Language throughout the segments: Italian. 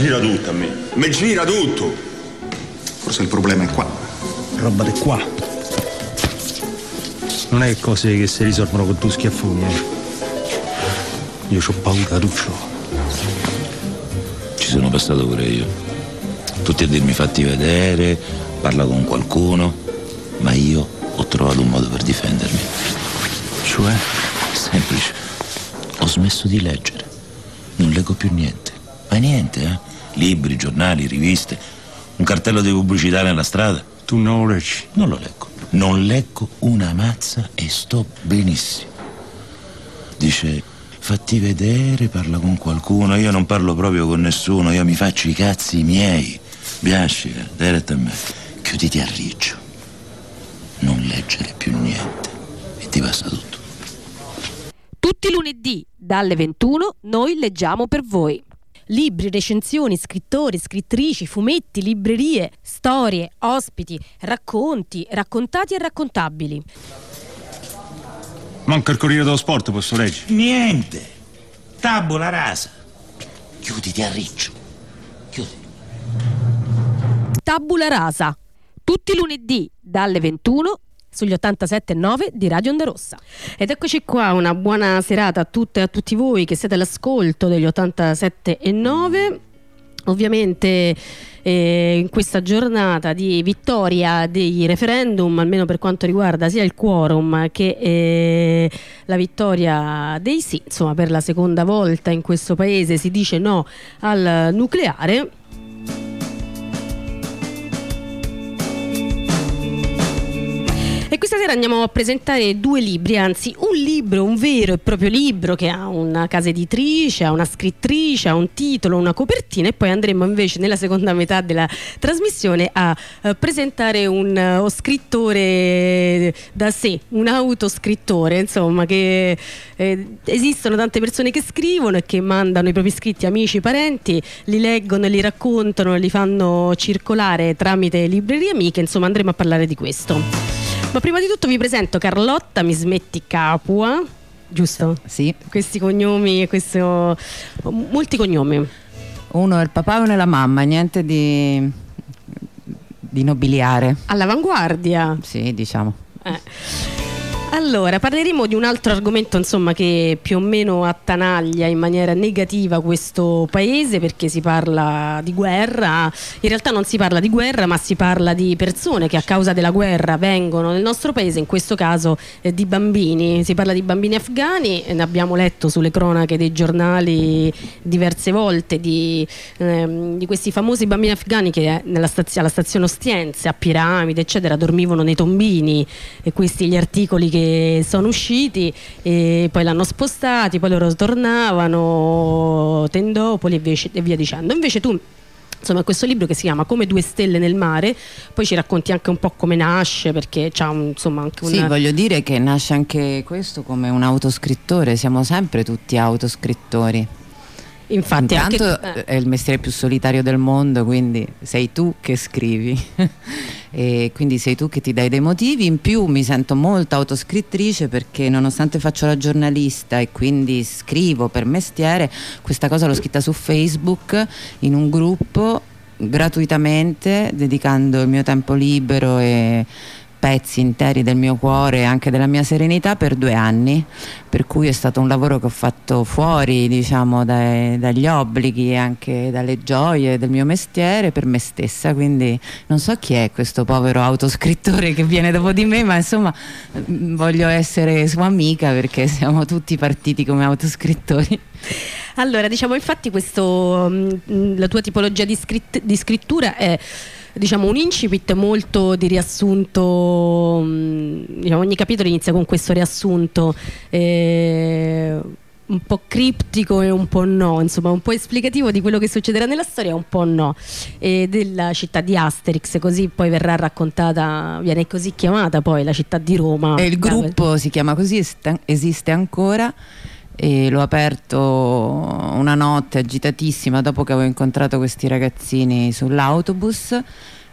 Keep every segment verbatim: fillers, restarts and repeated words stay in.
Gira tutto a me, mi gira tutto. Forse il problema è qua. Roba di qua. Non è cose che si risolvono con due schiaffoni, eh. Io c'ho paura, Tuccio. Ci sono passato pure io. Tutti a dirmi fatti vedere, parla con qualcuno, ma io ho trovato un modo per difendermi. Cioè? Semplice. Ho smesso di leggere. Non leggo più niente. Ma niente, eh. Libri, giornali, riviste, un cartello di pubblicità nella strada. Tu non lo leggi? Non lo leggo. Non leggo una mazza e sto benissimo. Dice, fatti vedere, parla con qualcuno. Io non parlo proprio con nessuno, io mi faccio i cazzi miei. Biascica, diretta a me. Chiuditi a riccio. Non leggere più niente e ti passa tutto. Tutti i lunedì dalle ventuno noi leggiamo per voi. Libri, recensioni, scrittori, scrittrici, fumetti, librerie, storie, ospiti, racconti, raccontati e raccontabili. Manca il Corriere dello Sport, posso leggere? Niente. Tabula rasa. Chiuditi a riccio. Chiudi. Tabula rasa. Tutti i lunedì dalle ventuno sugli ottantasette e nove di Radio Onda Rossa. Ed eccoci qua, una buona serata a tutte e a tutti voi che siete all'ascolto degli ottantasette e nove. Ovviamente eh, in questa giornata di vittoria dei referendum, almeno per quanto riguarda sia il quorum che eh, la vittoria dei sì, insomma per la seconda volta in questo paese si dice no al nucleare. E questa sera andiamo a presentare due libri, anzi un libro, un vero e proprio libro che ha una casa editrice, ha una scrittrice, ha un titolo, una copertina, e poi andremo invece nella seconda metà della trasmissione a uh, presentare un uh, scrittore da sé, un autoscrittore, insomma, che eh, esistono tante persone che scrivono e che mandano i propri scritti amici, parenti, li leggono, li raccontano, li fanno circolare tramite librerie amiche, insomma andremo a parlare di questo. Ma prima di tutto vi presento Carlotta Mi Smetti Capua, giusto? Sì. Questi cognomi, questo, molti cognomi. Uno è il papà e uno è la mamma, niente di, di nobiliare. All'avanguardia. Sì, diciamo. Eh. Allora, parleremo di un altro argomento, insomma, che più o meno attanaglia in maniera negativa questo paese, perché si parla di guerra. In realtà non si parla di guerra, ma si parla di persone che a causa della guerra vengono nel nostro paese, in questo caso eh, di bambini. Si parla di bambini afghani, ne abbiamo letto sulle cronache dei giornali diverse volte di, ehm, di questi famosi bambini afghani che nella stazio, alla stazione Ostiense, a Piramide, eccetera, dormivano nei tombini, e questi gli articoli che sono usciti, e poi l'hanno spostati, poi loro tornavano, Tendopoli e, e via dicendo. Invece tu, insomma, questo libro che si chiama Come due stelle nel mare, poi ci racconti anche un po' come nasce, perché c'ha un, insomma anche una... Sì, voglio dire che nasce anche questo come un autoscrittore, siamo sempre tutti autoscrittori. Infatti intanto anche... è il mestiere più solitario del mondo, quindi sei tu che scrivi e quindi sei tu che ti dai dei motivi. In più mi sento molto autoscrittrice, perché nonostante faccio la giornalista e quindi scrivo per mestiere, questa cosa l'ho scritta su Facebook in un gruppo gratuitamente, dedicando il mio tempo libero e pezzi interi del mio cuore e anche della mia serenità per due anni, per cui è stato un lavoro che ho fatto fuori, diciamo, dai, dagli obblighi e anche dalle gioie del mio mestiere, per me stessa. Quindi non so chi è questo povero autoscrittore che viene dopo di me, ma insomma voglio essere sua amica, perché siamo tutti partiti come autoscrittori. Allora, diciamo, infatti questo, la tua tipologia di, scritt- di scrittura è, diciamo, un incipit molto di riassunto, diciamo, ogni capitolo inizia con questo riassunto eh, un po' criptico e un po' no, insomma un po' esplicativo di quello che succederà nella storia, un po' no, e della città di Asterix, così poi verrà raccontata, viene così chiamata poi la città di Roma. E il gruppo si chiama così, esiste ancora, e l'ho aperto una notte agitatissima dopo che avevo incontrato questi ragazzini sull'autobus.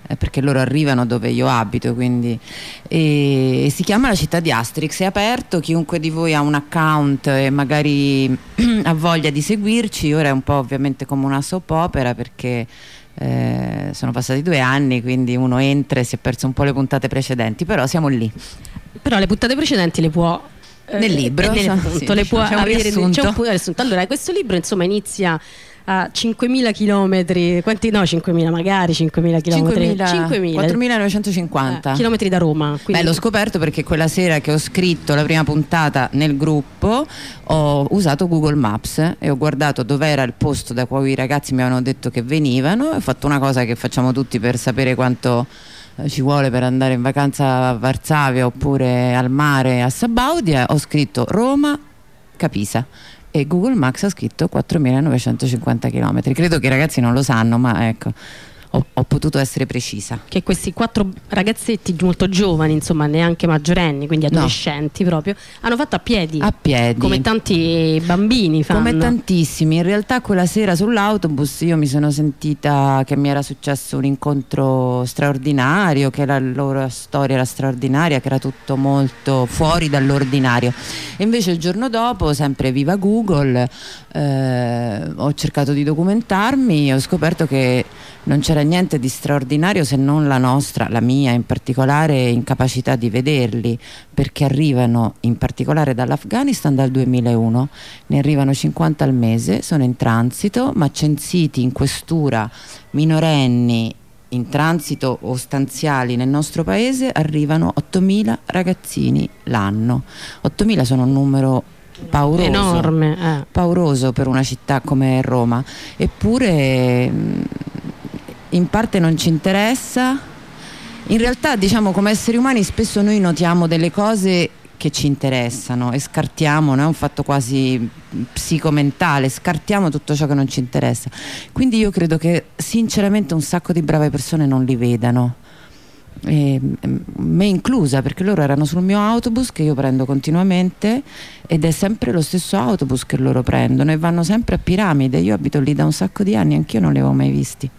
eh, perché loro arrivano dove io abito, quindi e, e si chiama La città di Asterix, è aperto, chiunque di voi ha un account e magari ha voglia di seguirci. Ora è un po' ovviamente come una soap opera, perché eh, sono passati due anni, quindi uno entra e si è perso un po' le puntate precedenti, però siamo lì. Però le puntate precedenti le può nel libro, nel so, punto, sì, le può c'è un avere, riassunto. c'è un punto riassunto. Allora, questo libro insomma inizia a cinquemila chilometri, quanti no, cinquemila magari, cinquemila chilometri, cinquemila, quattromilanovecentocinquanta eh, chilometri da Roma. Quindi... Beh, l'ho scoperto perché quella sera che ho scritto la prima puntata nel gruppo ho usato Google Maps e ho guardato dov'era il posto da cui i ragazzi mi avevano detto che venivano, e ho fatto una cosa che facciamo tutti per sapere quanto ci vuole per andare in vacanza a Varsavia oppure al mare a Sabaudia. Ho scritto Roma Capisa e Google Maps ha scritto quattromilanovecentocinquanta chilometri. Credo che i ragazzi non lo sanno, ma ecco, ho, ho potuto essere precisa. Che questi quattro ragazzetti molto giovani, insomma neanche maggiorenni, quindi adolescenti, no, proprio, hanno fatto a piedi. A piedi. Come tanti bambini fanno. Come tantissimi. In realtà quella sera sull'autobus io mi sono sentita che mi era successo un incontro straordinario, che la loro storia era straordinaria, che era tutto molto fuori dall'ordinario. E invece il giorno dopo, sempre viva Google, eh, ho cercato di documentarmi e ho scoperto che non c'era niente di straordinario se non la nostra, la mia in particolare, incapacità di vederli, perché arrivano in particolare dall'Afghanistan dal duemilauno, ne arrivano cinquanta al mese, sono in transito, ma censiti in questura minorenni in transito o stanziali nel nostro paese arrivano ottomila ragazzini l'anno. ottomila sono un numero pauroso, enorme, eh. pauroso per una città come Roma, eppure in parte non ci interessa. In realtà, diciamo, come esseri umani spesso noi notiamo delle cose che ci interessano e scartiamo, no? È un fatto quasi psicomentale, scartiamo tutto ciò che non ci interessa. Quindi io credo che sinceramente un sacco di brave persone non li vedano, e, me inclusa, perché loro erano sul mio autobus che io prendo continuamente ed è sempre lo stesso autobus che loro prendono e vanno sempre a Piramide. Io abito lì da un sacco di anni, anch'io non li avevo mai visti.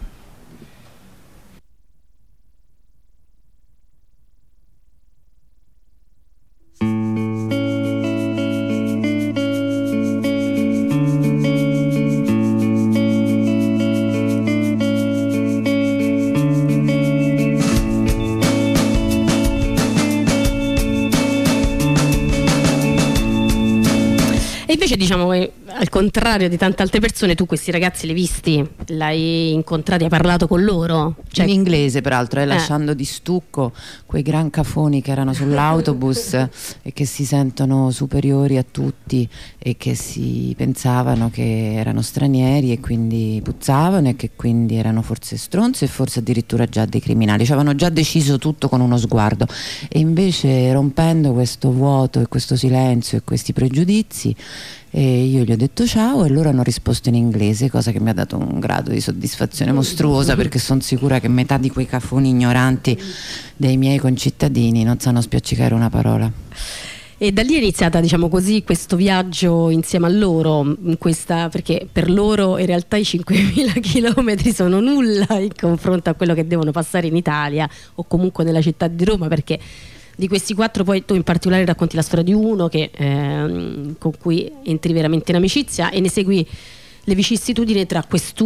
E invece diciamo che al contrario di tante altre persone, tu questi ragazzi li hai visti, l'hai incontrati, hai parlato con loro? Cioè... in inglese peraltro, eh, eh. lasciando di stucco quei gran cafoni che erano sull'autobus e che si sentono superiori a tutti e che si pensavano che erano stranieri e quindi puzzavano e che quindi erano forse stronzi e forse addirittura già dei criminali, cioè avevano già deciso tutto con uno sguardo. E invece, rompendo questo vuoto e questo silenzio e questi pregiudizi, e io gli ho detto ciao e loro hanno risposto in inglese, cosa che mi ha dato un grado di soddisfazione mostruosa, perché sono sicura che metà di quei cafoni ignoranti dei miei concittadini non sanno spiaccicare una parola. E da lì è iniziata, diciamo così, questo viaggio insieme a loro, in questa, perché per loro in realtà i cinquemila chilometri sono nulla in confronto a quello che devono passare in Italia o comunque nella città di Roma, perché di questi quattro poi tu in particolare racconti la storia di uno che, eh, con cui entri veramente in amicizia e ne segui le vicissitudini tra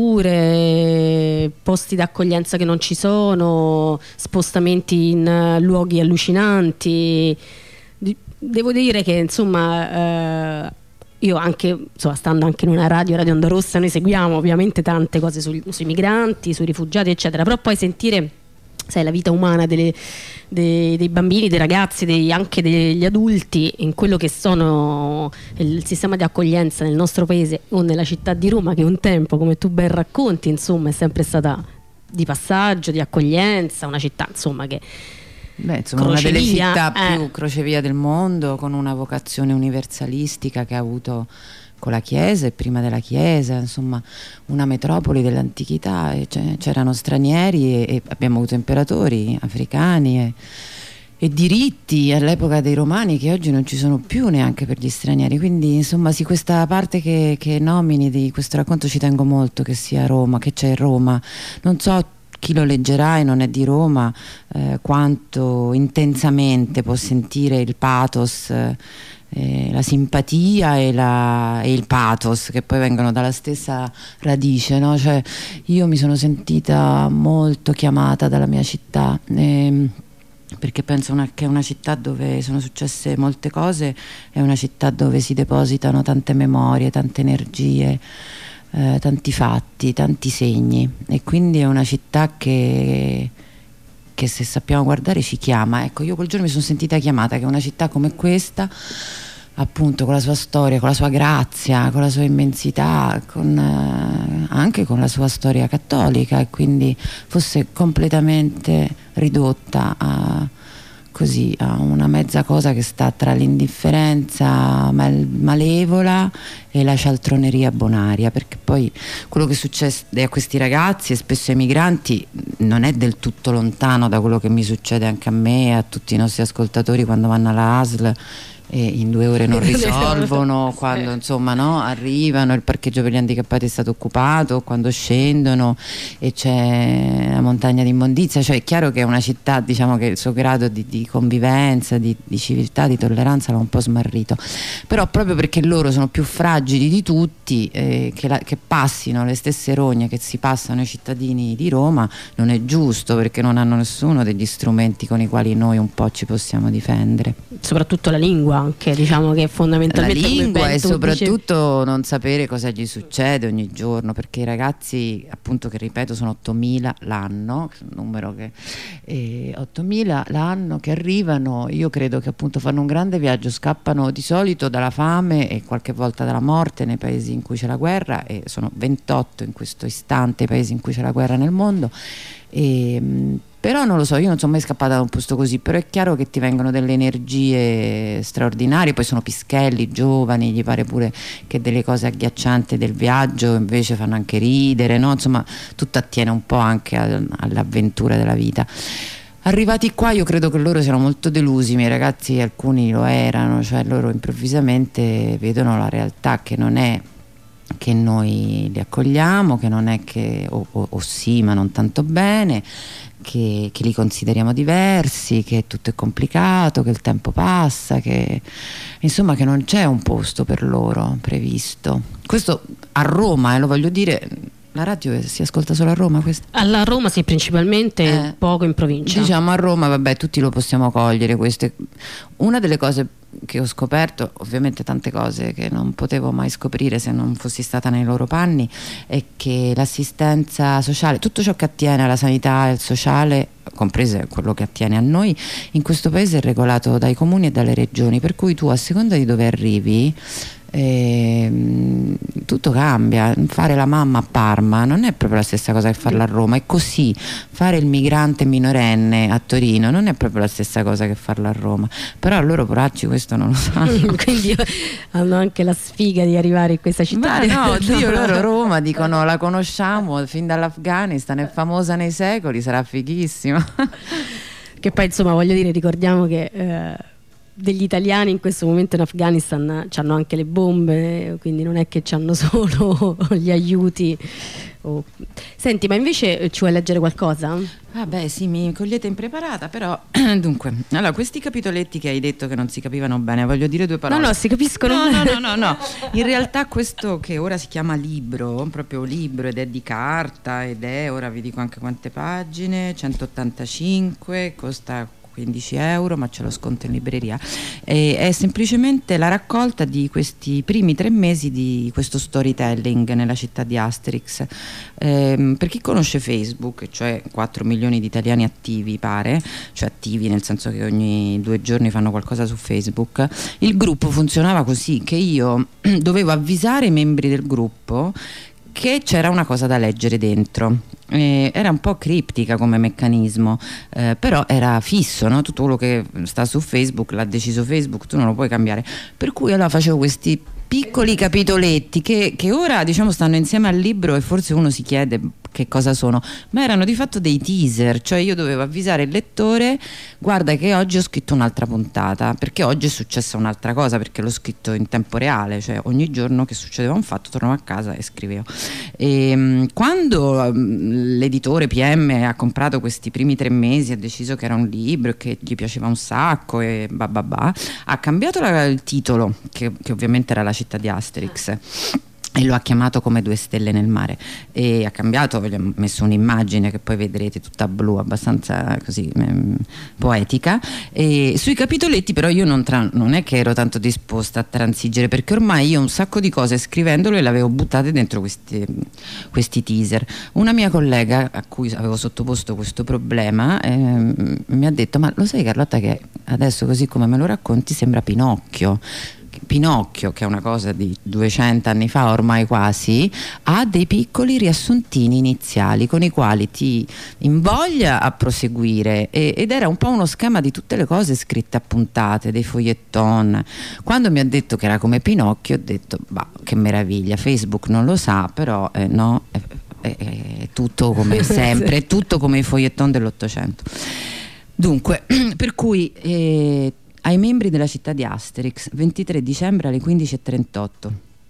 questure, posti d'accoglienza che non ci sono, spostamenti in uh, luoghi allucinanti. Devo dire che insomma... Eh, io anche, insomma, stando anche in una radio, Radio Onda Rossa, noi seguiamo ovviamente tante cose sui, sui migranti, sui rifugiati eccetera, però poi sentire, sai, la vita umana delle, dei, dei bambini, dei ragazzi, dei, anche degli adulti in quello che sono il sistema di accoglienza nel nostro paese o nella città di Roma, che un tempo, come tu ben racconti, insomma, è sempre stata di passaggio, di accoglienza, una città insomma che Beh, insomma, una delle città eh. più crocevia del mondo, con una vocazione universalistica che ha avuto con la Chiesa e prima della Chiesa, insomma una metropoli dell'antichità, e c'erano stranieri e, e abbiamo avuto imperatori africani e, e diritti all'epoca dei Romani che oggi non ci sono più neanche per gli stranieri. Quindi insomma sì, questa parte che, che nomini di questo racconto ci tengo molto che sia Roma, che c'è Roma. Non so chi lo leggerà e non è di Roma eh, quanto intensamente può sentire il pathos, eh, la simpatia e, la, e il pathos, che poi vengono dalla stessa radice, no? Cioè, io mi sono sentita molto chiamata dalla mia città, e, perché penso una, che è una città dove sono successe molte cose, è una città dove si depositano tante memorie, tante energie, eh, tanti fatti, tanti segni, e quindi è una città che, che se sappiamo guardare ci chiama. Ecco, io quel giorno mi sono sentita chiamata, che una città come questa, appunto, con la sua storia, con la sua grazia, con la sua immensità, con, eh, anche con la sua storia cattolica, e quindi fosse completamente ridotta a, così, a una mezza cosa che sta tra l'indifferenza mal- malevola e la cialtroneria bonaria, perché poi quello che succede a questi ragazzi e spesso ai migranti non è del tutto lontano da quello che mi succede anche a me e a tutti i nostri ascoltatori quando vanno alla A S L e in due ore non risolvono, quando insomma no, arrivano, il parcheggio per gli handicappati è stato occupato, quando scendono e c'è la montagna di immondizia. Cioè è chiaro che è una città, diciamo, che il suo grado di, di convivenza, di, di civiltà, di tolleranza l'ha un po' smarrito, però proprio perché loro sono più fragili di tutti, eh, che, la, che passino le stesse rogne che si passano ai cittadini di Roma non è giusto, perché non hanno nessuno degli strumenti con i quali noi un po' ci possiamo difendere, soprattutto la lingua, anche, diciamo che fondamentalmente la lingua e soprattutto dice... non sapere cosa gli succede ogni giorno, perché i ragazzi, appunto, che ripeto sono ottomila l'anno, un numero che eh, ottomila l'anno che arrivano, io credo che appunto fanno un grande viaggio, scappano di solito dalla fame e qualche volta dalla morte nei paesi in cui c'è la guerra, e sono ventotto in questo istante i paesi in cui c'è la guerra nel mondo. E, però non lo so, io non sono mai scappata da un posto così, però è chiaro che ti vengono delle energie straordinarie, poi sono pischelli, giovani, gli pare pure che delle cose agghiaccianti del viaggio invece fanno anche ridere, no? Insomma, tutto attiene un po' anche al, all'avventura della vita. Arrivati qua io credo che loro siano molto delusi, i miei ragazzi alcuni lo erano, cioè loro improvvisamente vedono la realtà che non è che noi li accogliamo, che non è che, o, o, o sì ma non tanto bene, che, che li consideriamo diversi, che tutto è complicato, che il tempo passa, che insomma che non c'è un posto per loro previsto. Questo a Roma, eh, lo voglio dire, la radio si ascolta solo a Roma? Questa? Alla Roma sì, principalmente, eh, poco in provincia. Diciamo a Roma, vabbè, tutti lo possiamo cogliere. Queste. Una delle cose che ho scoperto, ovviamente tante cose che non potevo mai scoprire se non fossi stata nei loro panni, è che l'assistenza sociale, tutto ciò che attiene alla sanità e al sociale, compreso quello che attiene a noi, in questo paese è regolato dai comuni e dalle regioni, per cui tu a seconda di dove arrivi Eh, tutto cambia. Fare la mamma a Parma non è proprio la stessa cosa che farla a Roma, e così fare il migrante minorenne a Torino non è proprio la stessa cosa che farla a Roma, però loro poracci questo non lo sanno. Quindi hanno anche la sfiga di arrivare in questa città. Ma no, Dio, loro Roma dicono la conosciamo fin dall'Afghanistan, è famosa nei secoli, sarà fighissima. Che poi insomma voglio dire, ricordiamo che eh, degli italiani in questo momento in Afghanistan c'hanno anche le bombe, quindi non è che c'hanno solo gli aiuti. Oh. Senti, ma invece ci vuoi leggere qualcosa? Ah beh sì, mi cogliete impreparata, però dunque, allora questi capitoletti che hai detto che non si capivano bene, voglio dire due parole. No, no, si capiscono no, bene. No, no, no, no, in realtà questo che ora si chiama libro, proprio libro, ed è di carta, ed è, ora vi dico anche quante pagine, centottantacinque, costa quindici euro, ma ce lo sconto in libreria, e è semplicemente la raccolta di questi primi tre mesi di questo storytelling nella città di Asterix. Eh, per chi conosce Facebook, cioè quattro milioni di italiani attivi pare, cioè attivi nel senso che ogni due giorni fanno qualcosa su Facebook, il gruppo funzionava così, che io dovevo avvisare i membri del gruppo che c'era una cosa da leggere dentro. Eh, era un po' criptica come meccanismo, eh, però era fisso, no? Tutto quello che sta su Facebook l'ha deciso Facebook, tu non lo puoi cambiare, per cui allora facevo questi piccoli capitoletti che, che ora diciamo stanno insieme al libro e forse uno si chiede che cosa sono, ma erano di fatto dei teaser, cioè io dovevo avvisare il lettore: guarda che oggi ho scritto un'altra puntata, perché oggi è successa un'altra cosa, perché l'ho scritto in tempo reale, cioè ogni giorno che succedeva un fatto tornavo a casa e scrivevo. E quando l'editore P M ha comprato questi primi tre mesi, ha deciso che era un libro e che gli piaceva un sacco e bah bah bah, ha cambiato la, il titolo, che, che ovviamente era La città di Asterix, e lo ha chiamato Come due stelle nel mare, e ha cambiato, gli ho messo un'immagine che poi vedrete tutta blu, abbastanza così ehm, poetica, e sui capitoletti però io non, tra- non è che ero tanto disposta a transigere, perché ormai io un sacco di cose scrivendolo le avevo buttate dentro questi, questi teaser. Una mia collega a cui avevo sottoposto questo problema ehm, mi ha detto: ma lo sai Carlotta che adesso così come me lo racconti sembra Pinocchio. Pinocchio, che è una cosa di duecento anni fa ormai quasi, ha dei piccoli riassuntini iniziali con i quali ti invoglia a proseguire, e, ed era un po' uno schema di tutte le cose scritte a puntate, dei feuilleton. Quando mi ha detto che era come Pinocchio ho detto: bah, che meraviglia, Facebook non lo sa, però eh, no, è, è, è tutto come sempre, è tutto come i feuilleton dell'Ottocento. Dunque, per cui eh, ai membri della città di Asterix, ventitré dicembre alle quindici e trentotto.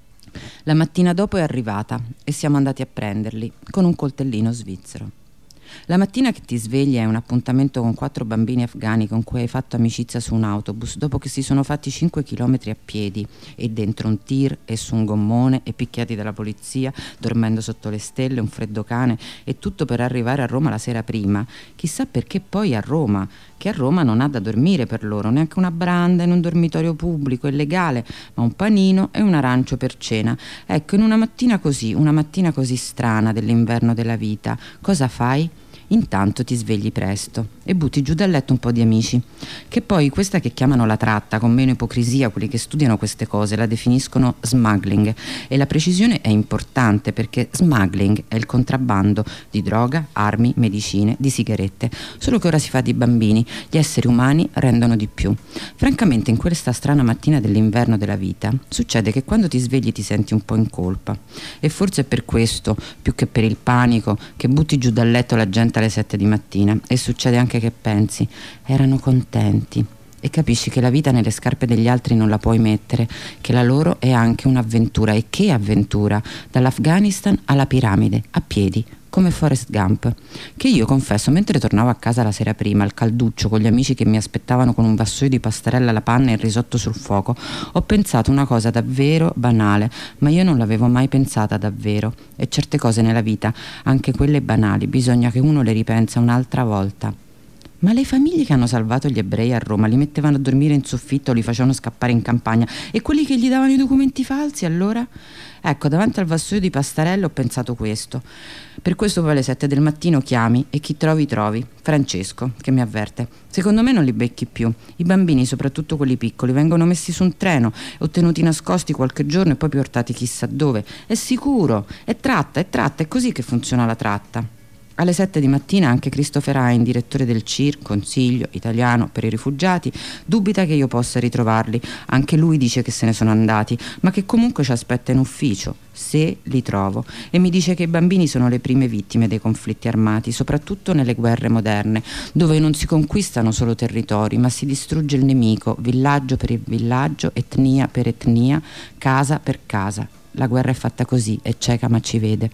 La mattina dopo è arrivata e siamo andati a prenderli con un coltellino svizzero. La mattina che ti svegli è un appuntamento con quattro bambini afghani con cui hai fatto amicizia su un autobus dopo che si sono fatti cinque chilometri a piedi e dentro un tir e su un gommone e picchiati dalla polizia, dormendo sotto le stelle, un freddo cane, e tutto per arrivare a Roma la sera prima. Chissà perché poi a Roma, che a Roma non ha da dormire per loro, neanche una branda in un dormitorio pubblico, è legale, ma un panino e un arancio per cena. Ecco, in una mattina così, una mattina così strana dell'inverno della vita, cosa fai? Intanto ti svegli presto e butti giù dal letto un po' di amici, che poi questa che chiamano la tratta, con meno ipocrisia quelli che studiano queste cose la definiscono smuggling, e la precisione è importante perché smuggling è il contrabbando di droga, armi, medicine, di sigarette, solo che ora si fa di bambini, gli esseri umani rendono di più. Francamente in questa strana mattina dell'inverno della vita succede che quando ti svegli ti senti un po' in colpa, e forse è per questo, più che per il panico, che butti giù dal letto la gente alle sette di mattina, e succede anche che pensi: erano contenti, e capisci che la vita nelle scarpe degli altri non la puoi mettere, che la loro è anche un'avventura. E che avventura! Dall'Afghanistan alla piramide, a piedi, come Forrest Gump, che io confesso mentre tornavo a casa la sera prima al calduccio con gli amici che mi aspettavano con un vassoio di pastarella alla panna e il risotto sul fuoco, ho pensato una cosa davvero banale, ma io non l'avevo mai pensata davvero, e certe cose nella vita, anche quelle banali, bisogna che uno le ripensa un'altra volta. Ma le famiglie che hanno salvato gli ebrei a Roma li mettevano a dormire in soffitto, li facevano scappare in campagna, e quelli che gli davano i documenti falsi allora? Ecco, davanti al vassoio di pastarella ho pensato questo. Per questo poi alle sette del mattino chiami e chi trovi trovi. Francesco, che mi avverte: secondo me non li becchi più. I bambini, soprattutto quelli piccoli, vengono messi su un treno e ottenuti nascosti qualche giorno e poi portati chissà dove. È sicuro, è tratta, è tratta, è così che funziona la tratta. Alle sette di mattina anche Christopher Hein, direttore del C I R, Consiglio Italiano per i Rifugiati, dubita che io possa ritrovarli. Anche lui dice che se ne sono andati, ma che comunque ci aspetta in ufficio, se li trovo, e mi dice che i bambini sono le prime vittime dei conflitti armati, soprattutto nelle guerre moderne, dove non si conquistano solo territori, ma si distrugge il nemico, villaggio per villaggio, etnia per etnia, casa per casa. La guerra è fatta così, è cieca ma ci vede.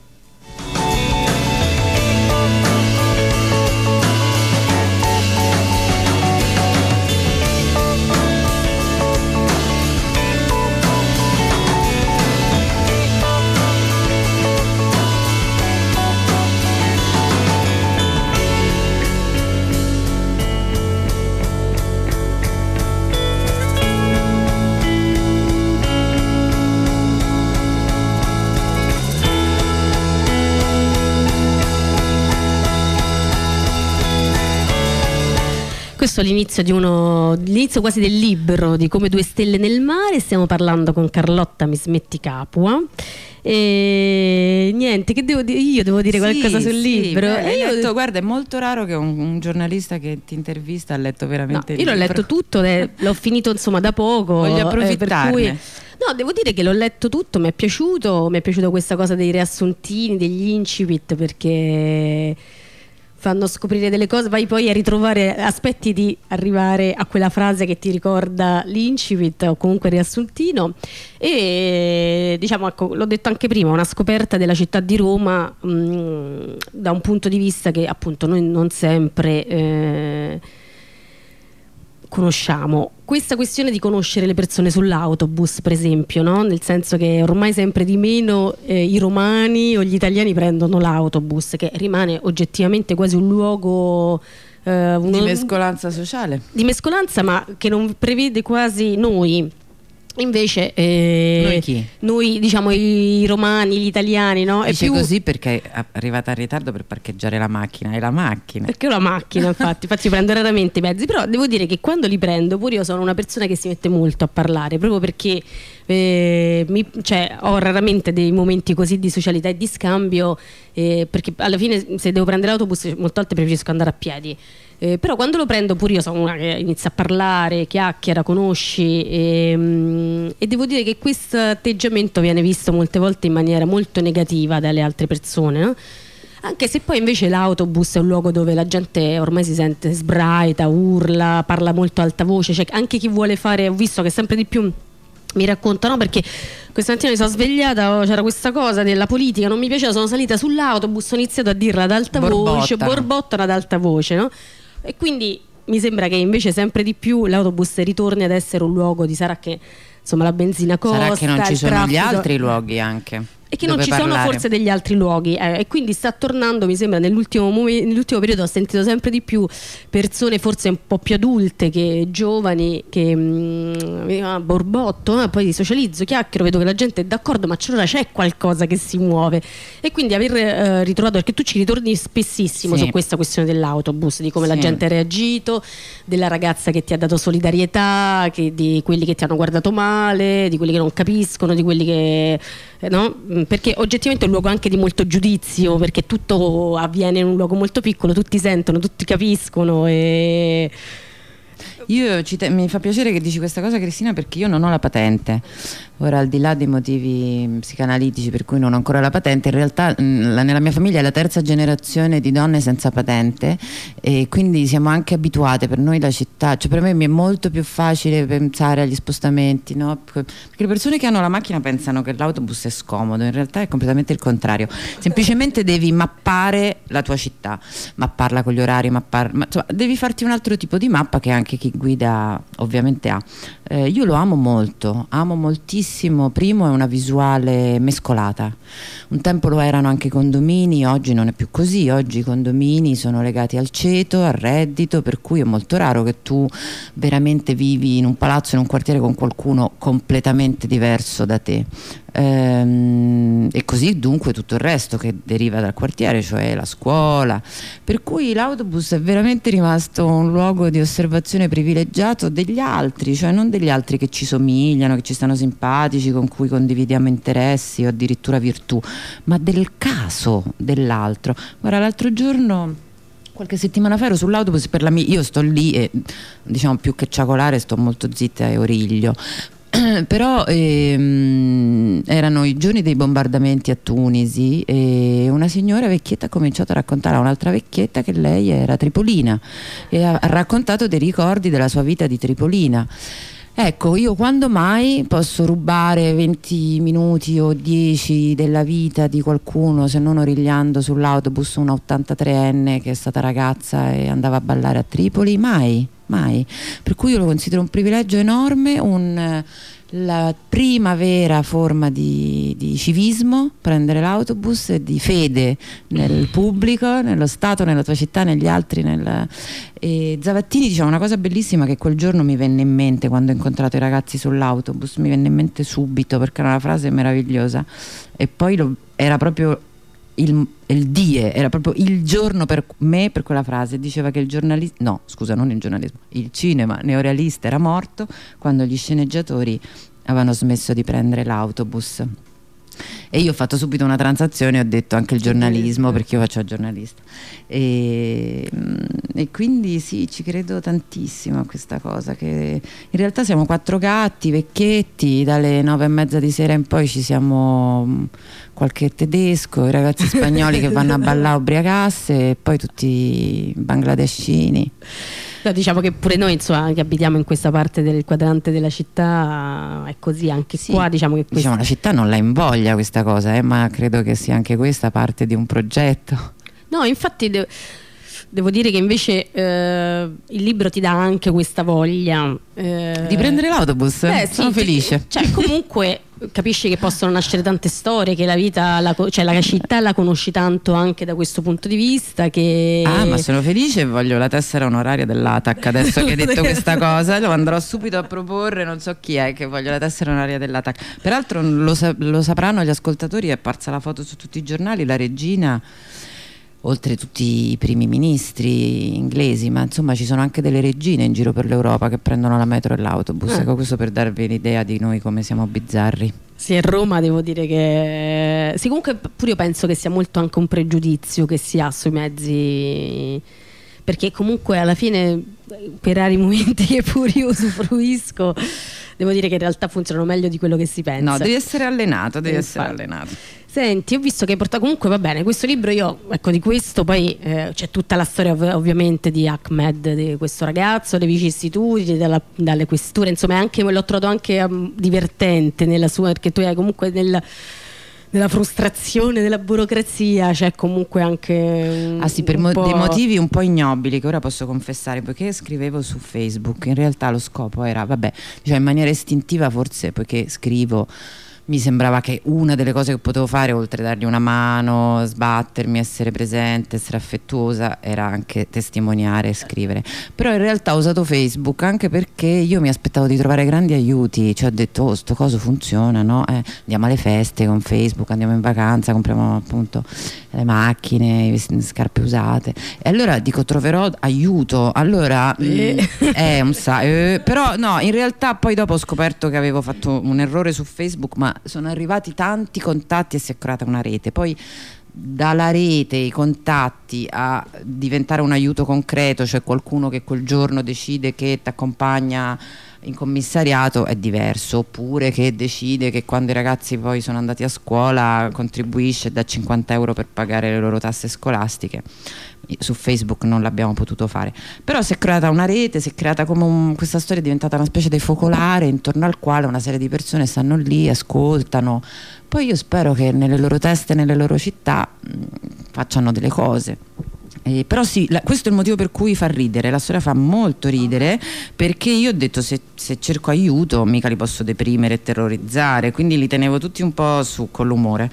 Questo è l'inizio di uno l'inizio quasi del libro di Come due stelle nel mare. Stiamo parlando con Carlotta Mismetti Capua E niente, che devo dire? Io devo dire Sì, qualcosa sul sì, libro. beh, E io... letto, guarda, è molto raro che un, un giornalista che ti intervista ha letto veramente No, il io l'ho libro. letto tutto, le- l'ho finito insomma da poco. Voglio eh, approfittarne. per cui... No, devo dire che l'ho letto tutto, mi è piaciuto, mi è piaciuta questa cosa dei riassuntini, degli incipit, perché fanno scoprire delle cose, vai poi a ritrovare, aspetti di arrivare a quella frase che ti ricorda l'incipit o comunque il riassuntino. E diciamo, ecco, l'ho detto anche prima, una scoperta della città di Roma mh, da un punto di vista che appunto noi non sempre eh, conosciamo. Questa questione di conoscere le persone sull'autobus, per esempio, no? Nel senso che ormai sempre di meno eh, i romani o gli italiani prendono l'autobus, che rimane oggettivamente quasi un luogo eh, uno, Di mescolanza sociale. di mescolanza, ma che non prevede quasi noi. Invece eh, Noi chi? Noi, diciamo, i romani, gli italiani, no? È Dice più... così perché è arrivata in ritardo per parcheggiare la macchina. È la macchina. Perché ho la macchina, infatti, infatti prendo raramente i mezzi, però devo dire che quando li prendo, pure io sono una persona che si mette molto a parlare, proprio perché eh, mi, cioè, ho raramente dei momenti così di socialità e di scambio, eh, perché alla fine se devo prendere l'autobus molte volte preferisco andare a piedi. Eh, però quando lo prendo pure io sono una che inizia a parlare, chiacchiera, conosci e, mm, e devo dire che questo atteggiamento viene visto molte volte in maniera molto negativa dalle altre persone, no? Anche se poi invece l'autobus è un luogo dove la gente ormai si sente sbraita, urla, parla molto alta voce, cioè anche chi vuole fare, ho visto che sempre di più mi raccontano, perché questa mattina mi sono svegliata, c'era questa cosa della politica, non mi piaceva, sono salita sull'autobus, ho iniziato a dirla ad alta voce, borbottano ad alta voce, no? E quindi mi sembra che invece sempre di più l'autobus ritorni ad essere un luogo di, sarà che insomma la benzina costa, Sarà che non ci il sono gli traffico, altri luoghi anche. e che non dove ci sono parlare. forse degli altri luoghi, eh, e quindi sta tornando, mi sembra, nell'ultimo, momen- nell'ultimo periodo ho sentito sempre di più persone forse un po' più adulte che giovani che mh, ah, borbotto, ah, poi socializzo, chiacchiero, vedo che la gente è d'accordo, ma allora c'è qualcosa che si muove, e quindi aver eh, ritrovato, perché tu ci ritorni spessissimo Sì. su questa questione dell'autobus, di come Sì. la gente ha reagito, della ragazza che ti ha dato solidarietà, che, di quelli che ti hanno guardato male, di quelli che non capiscono, di quelli che eh, no? Perché oggettivamente è un luogo anche di molto giudizio, perché tutto avviene in un luogo molto piccolo, tutti sentono, tutti capiscono e... Io ci te- mi fa piacere che dici questa cosa, Cristina, perché io non ho la patente. Ora, al di là dei motivi psicanalitici per cui non ho ancora la patente, in realtà mh, la, nella mia famiglia è la terza generazione di donne senza patente, e quindi siamo anche abituate. Per noi la città, cioè per me mi è molto più facile pensare agli spostamenti, no? Perché le persone che hanno la macchina pensano che l'autobus è scomodo, in realtà è completamente il contrario. Semplicemente devi mappare la tua città, mapparla con gli orari, mappar- ma, insomma, devi farti un altro tipo di mappa che anche chi guida ovviamente ha. Eh, io lo amo molto, amo moltissimo. Primo, è una visuale mescolata. Un tempo lo erano anche i condomini, oggi non è più così. Oggi i condomini sono legati al ceto, al reddito, per cui è molto raro che tu veramente vivi in un palazzo, in un quartiere con qualcuno completamente diverso da te. Ehm, e così dunque tutto il resto che deriva dal quartiere, cioè la scuola, per cui l'autobus è veramente rimasto un luogo di osservazione privilegiato degli altri, cioè non degli altri che ci somigliano, che ci stanno simpatici, con cui condividiamo interessi o addirittura virtù, ma del caso dell'altro. Guarda, l'altro giorno, qualche settimana fa, ero sull'autobus per la mia, io sto lì e diciamo più che ciacolare sto molto zitta e origlio. Però ehm, erano i giorni dei bombardamenti a Tunisi e una signora vecchietta ha cominciato a raccontare a un'altra vecchietta che lei era tripolina e ha, ha raccontato dei ricordi della sua vita di tripolina. Ecco, io quando mai posso rubare venti minuti o dieci della vita di qualcuno, se non origliando sull'autobus una ottantatreenne che è stata ragazza e andava a ballare a Tripoli? Mai, mai. Per cui io lo considero un privilegio enorme, un, la prima vera forma di, di civismo, prendere l'autobus, e di fede nel pubblico, nello Stato, nella tua città, negli altri. Nel... E Zavattini diceva una cosa bellissima che quel giorno mi venne in mente quando ho incontrato i ragazzi sull'autobus, mi venne in mente subito perché era una frase meravigliosa, e poi lo, era proprio il, il die, era proprio il giorno per me per quella frase. Diceva che il giornalismo, no scusa non il giornalismo, il cinema neorealista era morto quando gli sceneggiatori avevano smesso di prendere l'autobus. E io ho fatto subito una transazione, ho detto anche il giornalismo, perché io faccio il giornalista. E, e quindi sì, ci credo tantissimo a questa cosa, che in realtà siamo quattro gatti vecchietti, dalle nove e mezza di sera in poi ci siamo qualche tedesco, i ragazzi spagnoli che vanno a ballare a ubriacasse, e poi tutti bangladeshini. No, diciamo che pure noi, insomma, che abitiamo in questa parte del quadrante della città, è così anche sì, qua, diciamo che questa... diciamo, la città non la invoglia questa cosa, eh, ma credo che sia anche questa parte di un progetto. No, infatti de- devo dire che invece eh, il libro ti dà anche questa voglia eh, di prendere l'autobus. Beh, sono sì, felice. Cioè, comunque capisci che possono nascere tante storie, che la vita, la, cioè la città la conosci tanto anche da questo punto di vista, che... Ah, ma sono felice e voglio la tessera onoraria dell'A T A C adesso che hai detto questa cosa, lo andrò subito a proporre, non so chi è che voglio la tessera onoraria dell'A T A C. Peraltro lo, sa- lo sapranno gli ascoltatori, è apparsa la foto su tutti i giornali, la regina, oltre tutti i primi ministri inglesi, ma insomma ci sono anche delle regine in giro per l'Europa che prendono la metro e l'autobus. Ah. Ecco, questo per darvi l'idea di noi come siamo bizzarri. Sì, a Roma devo dire che sì, comunque pure io penso che sia molto anche un pregiudizio che si ha sui mezzi, perché comunque alla fine, per rari momenti che pure io usufruisco, devo dire che in realtà funzionano meglio di quello che si pensa. No, devi essere allenato, devi Eh, essere infatti. allenato. Senti, ho visto che hai portato, comunque va bene, questo libro io, ecco, di questo poi eh, c'è tutta la storia ov- ovviamente di Ahmed, di questo ragazzo, dei vicissitudini, dalla- dalle questure, insomma anche, l'ho trovato anche um, divertente nella sua, perché tu hai comunque nel, nella frustrazione della burocrazia, c'è comunque anche un, Ah sì, per un mo- po'... dei motivi un po' ignobili che ora posso confessare, poiché scrivevo su Facebook, in realtà lo scopo era, vabbè, diciamo in maniera istintiva forse, poiché scrivo, mi sembrava che una delle cose che potevo fare, oltre a dargli una mano, sbattermi, essere presente, essere affettuosa, era anche testimoniare e scrivere. Però in realtà ho usato Facebook anche perché io mi aspettavo di trovare grandi aiuti, cioè ho detto, oh, sto coso funziona, no? Eh, andiamo alle feste con Facebook, andiamo in vacanza, compriamo appunto le macchine, le scarpe usate. E allora dico, troverò aiuto. Allora, Eh. è un sa- eh, però no, in realtà poi dopo ho scoperto che avevo fatto un errore su Facebook, ma sono arrivati tanti contatti e si è creata una rete. Poi dalla rete, i contatti, a diventare un aiuto concreto, cioè qualcuno che quel giorno decide che ti accompagna in commissariato, è diverso, oppure che decide che quando i ragazzi poi sono andati a scuola contribuisce e dà cinquanta euro per pagare le loro tasse scolastiche. Su Facebook non l'abbiamo potuto fare, però si è creata una rete, si è creata come un, questa storia è diventata una specie di focolare intorno al quale una serie di persone stanno lì, ascoltano. Poi io spero che nelle loro teste, nelle loro città mh, facciano delle cose. Eh, però sì, la, questo è il motivo per cui fa ridere, la storia fa molto ridere, perché io ho detto se, se cerco aiuto mica li posso deprimere e terrorizzare, quindi li tenevo tutti un po' su con l'umore.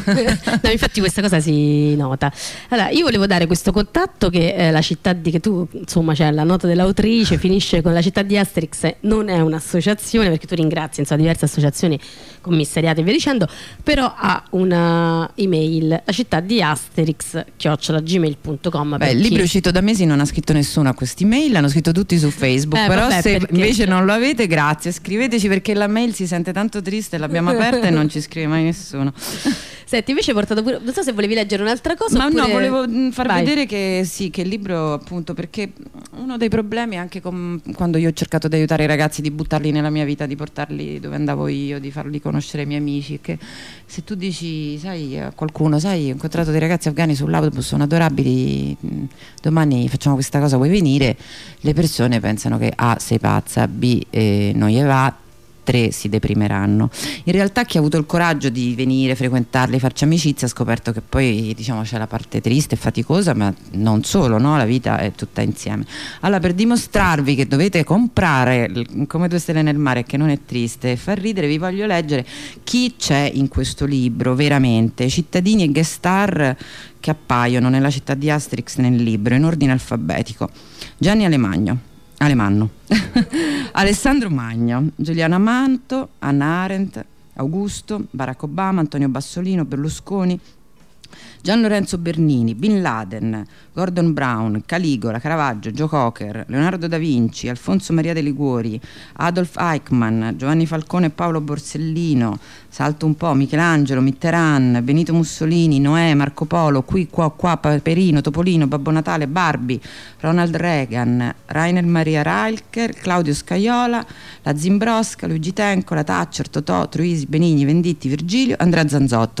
No, infatti questa cosa si nota. Allora, io volevo dare questo contatto che eh, la città di che tu, insomma, c'è la nota dell'autrice, finisce con la città di Asterix, non è un'associazione, perché tu ringrazi, insomma, diverse associazioni commissariate e via dicendo, però ha una email, la città di Asterix chiocciola gmail punto com. Beh, il libro è uscito da mesi, non ha scritto nessuno a questi mail, hanno scritto tutti su Facebook. Eh, però vabbè, se perché... invece non lo avete, grazie, scriveteci, perché la mail si sente tanto triste, l'abbiamo aperta e non ci scrive mai nessuno. Senti, invece hai portato pure, non so se volevi leggere un'altra cosa. Ma oppure... no, volevo mh, far Vai. vedere che sì, che il libro, appunto, perché uno dei problemi anche con, quando io ho cercato di aiutare i ragazzi, di buttarli nella mia vita, di portarli dove andavo io, di farli conoscere ai miei amici, che se tu dici, sai, a qualcuno, sai, ho incontrato dei ragazzi afghani sull'autobus, sono adorabili, mh, domani facciamo questa cosa, vuoi venire? Le persone pensano che A, sei pazza, B, eh, non gli va, tre, si deprimeranno. In realtà chi ha avuto il coraggio di venire, frequentarli, farci amicizia, ha scoperto che poi, diciamo, c'è la parte triste e faticosa, ma non solo, no? La vita è tutta insieme. Allora, per dimostrarvi che dovete comprare Come due stelle nel mare, che non è triste e fa ridere, vi voglio leggere chi c'è in questo libro veramente, cittadini e guest star che appaiono nella città di Asterix nel libro in ordine alfabetico. Gianni Alemagno Alemanno Alessandro Magno, Giuliano Manto, Hannah Arendt, Augusto, Barack Obama, Antonio Bassolino, Berlusconi, Gian Lorenzo Bernini, Bin Laden, Gordon Brown, Caligola, Caravaggio, Joe Cocker, Leonardo da Vinci, Alfonso Maria de Liguori, Adolf Eichmann, Giovanni Falcone e Paolo Borsellino, salto un po', Michelangelo, Mitterrand, Benito Mussolini, Noè, Marco Polo, qui, qua, qua, Paperino, Topolino, Babbo Natale, Barbie, Ronald Reagan, Rainer Maria Rilke, Claudio Scaiola, la Zimbrosca, Luigi Tenco, la Thatcher, Totò, Troisi, Benigni, Venditti, Virgilio, Andrea Zanzotto.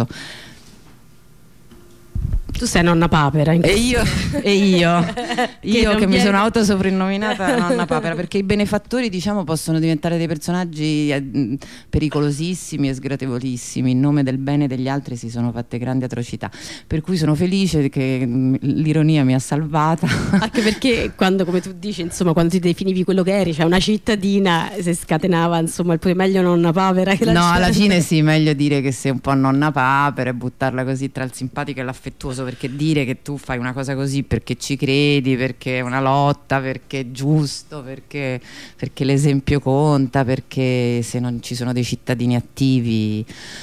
Tu sei nonna Papera in e io e io io che, che mi viene... sono autosoprannominata nonna Papera, perché i benefattori, diciamo, possono diventare dei personaggi eh, pericolosissimi e sgradevolissimi. In nome del bene degli altri si sono fatte grandi atrocità, per cui sono felice che mh, l'ironia mi ha salvata, anche perché quando, come tu dici, insomma, quando ti definivi quello che eri, cioè una cittadina, si scatenava, insomma, il meglio nonna Papera che la no, cittadina. Alla fine sì, meglio dire che sei un po' nonna Papera e buttarla così tra il simpatico e l'affettuoso, perché dire che tu fai una cosa così perché ci credi, perché è una lotta, perché è giusto, perché, perché l'esempio conta, perché se non ci sono dei cittadini attivi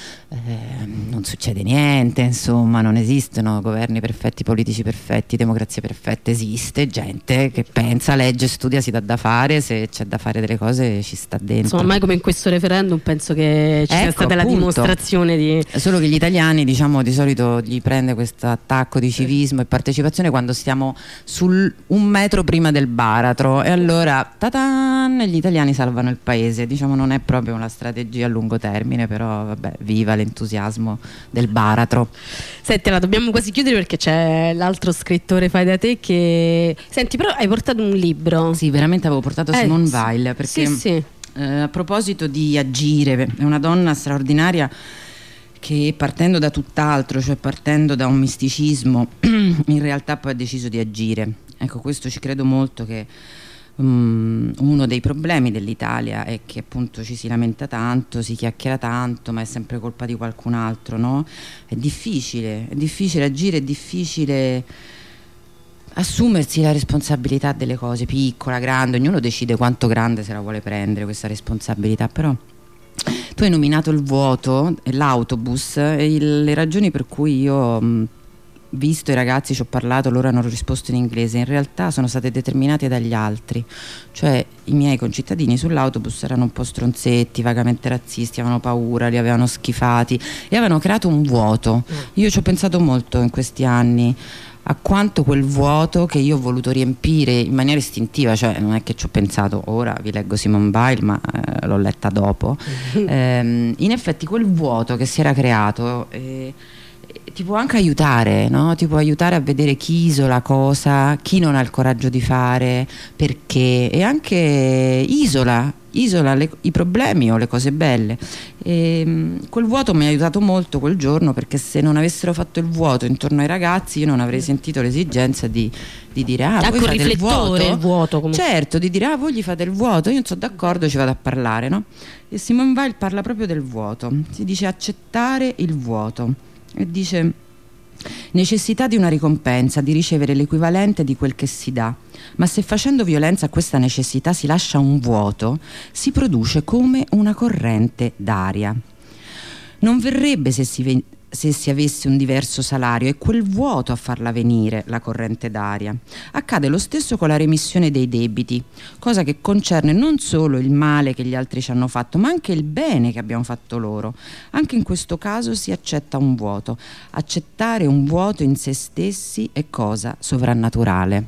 eh, non succede niente, insomma, non esistono governi perfetti, politici perfetti, democrazie perfette. Esiste gente che pensa, legge, studia, si dà da fare, se c'è da fare delle cose ci sta dentro. Insomma, mai come in questo referendum penso che ci ecco, sia stata appunto, la dimostrazione di... Solo che gli italiani, diciamo, di solito gli prende questo attacco di civismo e partecipazione quando stiamo sul un metro prima del baratro, e allora ta-tan, gli italiani salvano il paese. Diciamo, non è proprio una strategia a lungo termine, però vabbè, viva l'entusiasmo del baratro. Senti, la dobbiamo quasi chiudere perché c'è l'altro scrittore fai da te che... Senti, però hai portato un libro. Sì, veramente avevo portato eh, Simone Weil, perché sì, sì. Eh, a proposito di agire, è una donna straordinaria che, partendo da tutt'altro, cioè partendo da un misticismo, in realtà poi ha deciso di agire. Ecco, questo ci credo molto, che Um, uno dei problemi dell'Italia è che appunto ci si lamenta tanto, si chiacchiera tanto, ma è sempre colpa di qualcun altro, no? È difficile, è difficile agire, è difficile assumersi la responsabilità delle cose, piccola, grande, ognuno decide quanto grande se la vuole prendere questa responsabilità, però tu hai nominato il vuoto, l'autobus, e il, le ragioni per cui io... Mh, visto i ragazzi, ci ho parlato, loro hanno risposto in inglese, in realtà sono state determinate dagli altri, cioè i miei concittadini sull'autobus erano un po' stronzetti, vagamente razzisti, avevano paura, li avevano schifati e avevano creato un vuoto. Io ci ho pensato molto in questi anni a quanto quel vuoto che io ho voluto riempire in maniera istintiva, cioè non è che ci ho pensato ora, vi leggo Simone Weil, ma eh, l'ho letta dopo, eh, in effetti quel vuoto che si era creato eh, ti può anche aiutare, no? Ti può aiutare a vedere chi isola cosa, chi non ha il coraggio di fare, perché, e anche isola, isola le, i problemi o le cose belle. E, quel vuoto mi ha aiutato molto quel giorno, perché se non avessero fatto il vuoto intorno ai ragazzi io non avrei sentito l'esigenza di, di dire ah, anche voi un fate il riflettore, vuoto, il vuoto comunque. Certo, di dire ah, voi gli fate il vuoto, io non sono d'accordo, ci vado a parlare, no? E Simone Weil parla proprio del vuoto, si dice accettare il vuoto. E dice necessità di una ricompensa, di ricevere l'equivalente di quel che si dà, ma se facendo violenza a questa necessità si lascia un vuoto, si produce come una corrente d'aria. Non verrebbe se si, ve- se si avesse un diverso salario, è quel vuoto a farla venire, la corrente d'aria. Accade lo stesso con la remissione dei debiti, cosa che concerne non solo il male che gli altri ci hanno fatto, ma anche il bene che abbiamo fatto loro. Anche in questo caso si accetta un vuoto. Accettare un vuoto in se stessi è cosa sovrannaturale.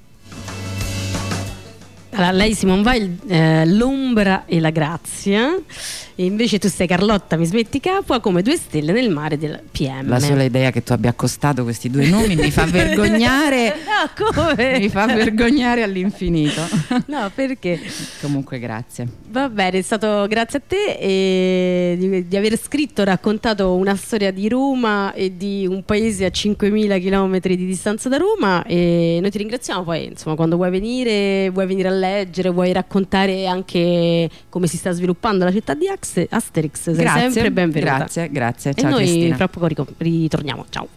Allora, lei Simone Weil, eh, l'ombra e la grazia, e invece tu sei Carlotta, mi smetti Capua, come due stelle nel mare del P M. La sola idea che tu abbia accostato questi due nomi mi fa vergognare. No, come? Mi fa vergognare all'infinito. No, perché? Comunque grazie. Va bene, è stato grazie a te e di, di aver scritto, raccontato una storia di Roma e di un paese a cinquemila chilometri di distanza da Roma, e noi ti ringraziamo. Poi insomma, quando vuoi venire, vuoi venire a leggere, vuoi raccontare anche come si sta sviluppando la città di Asterix, sei grazie, sempre benvenuta. Grazie, grazie. E ciao noi Cristina. fra poco ritorniamo. Ciao.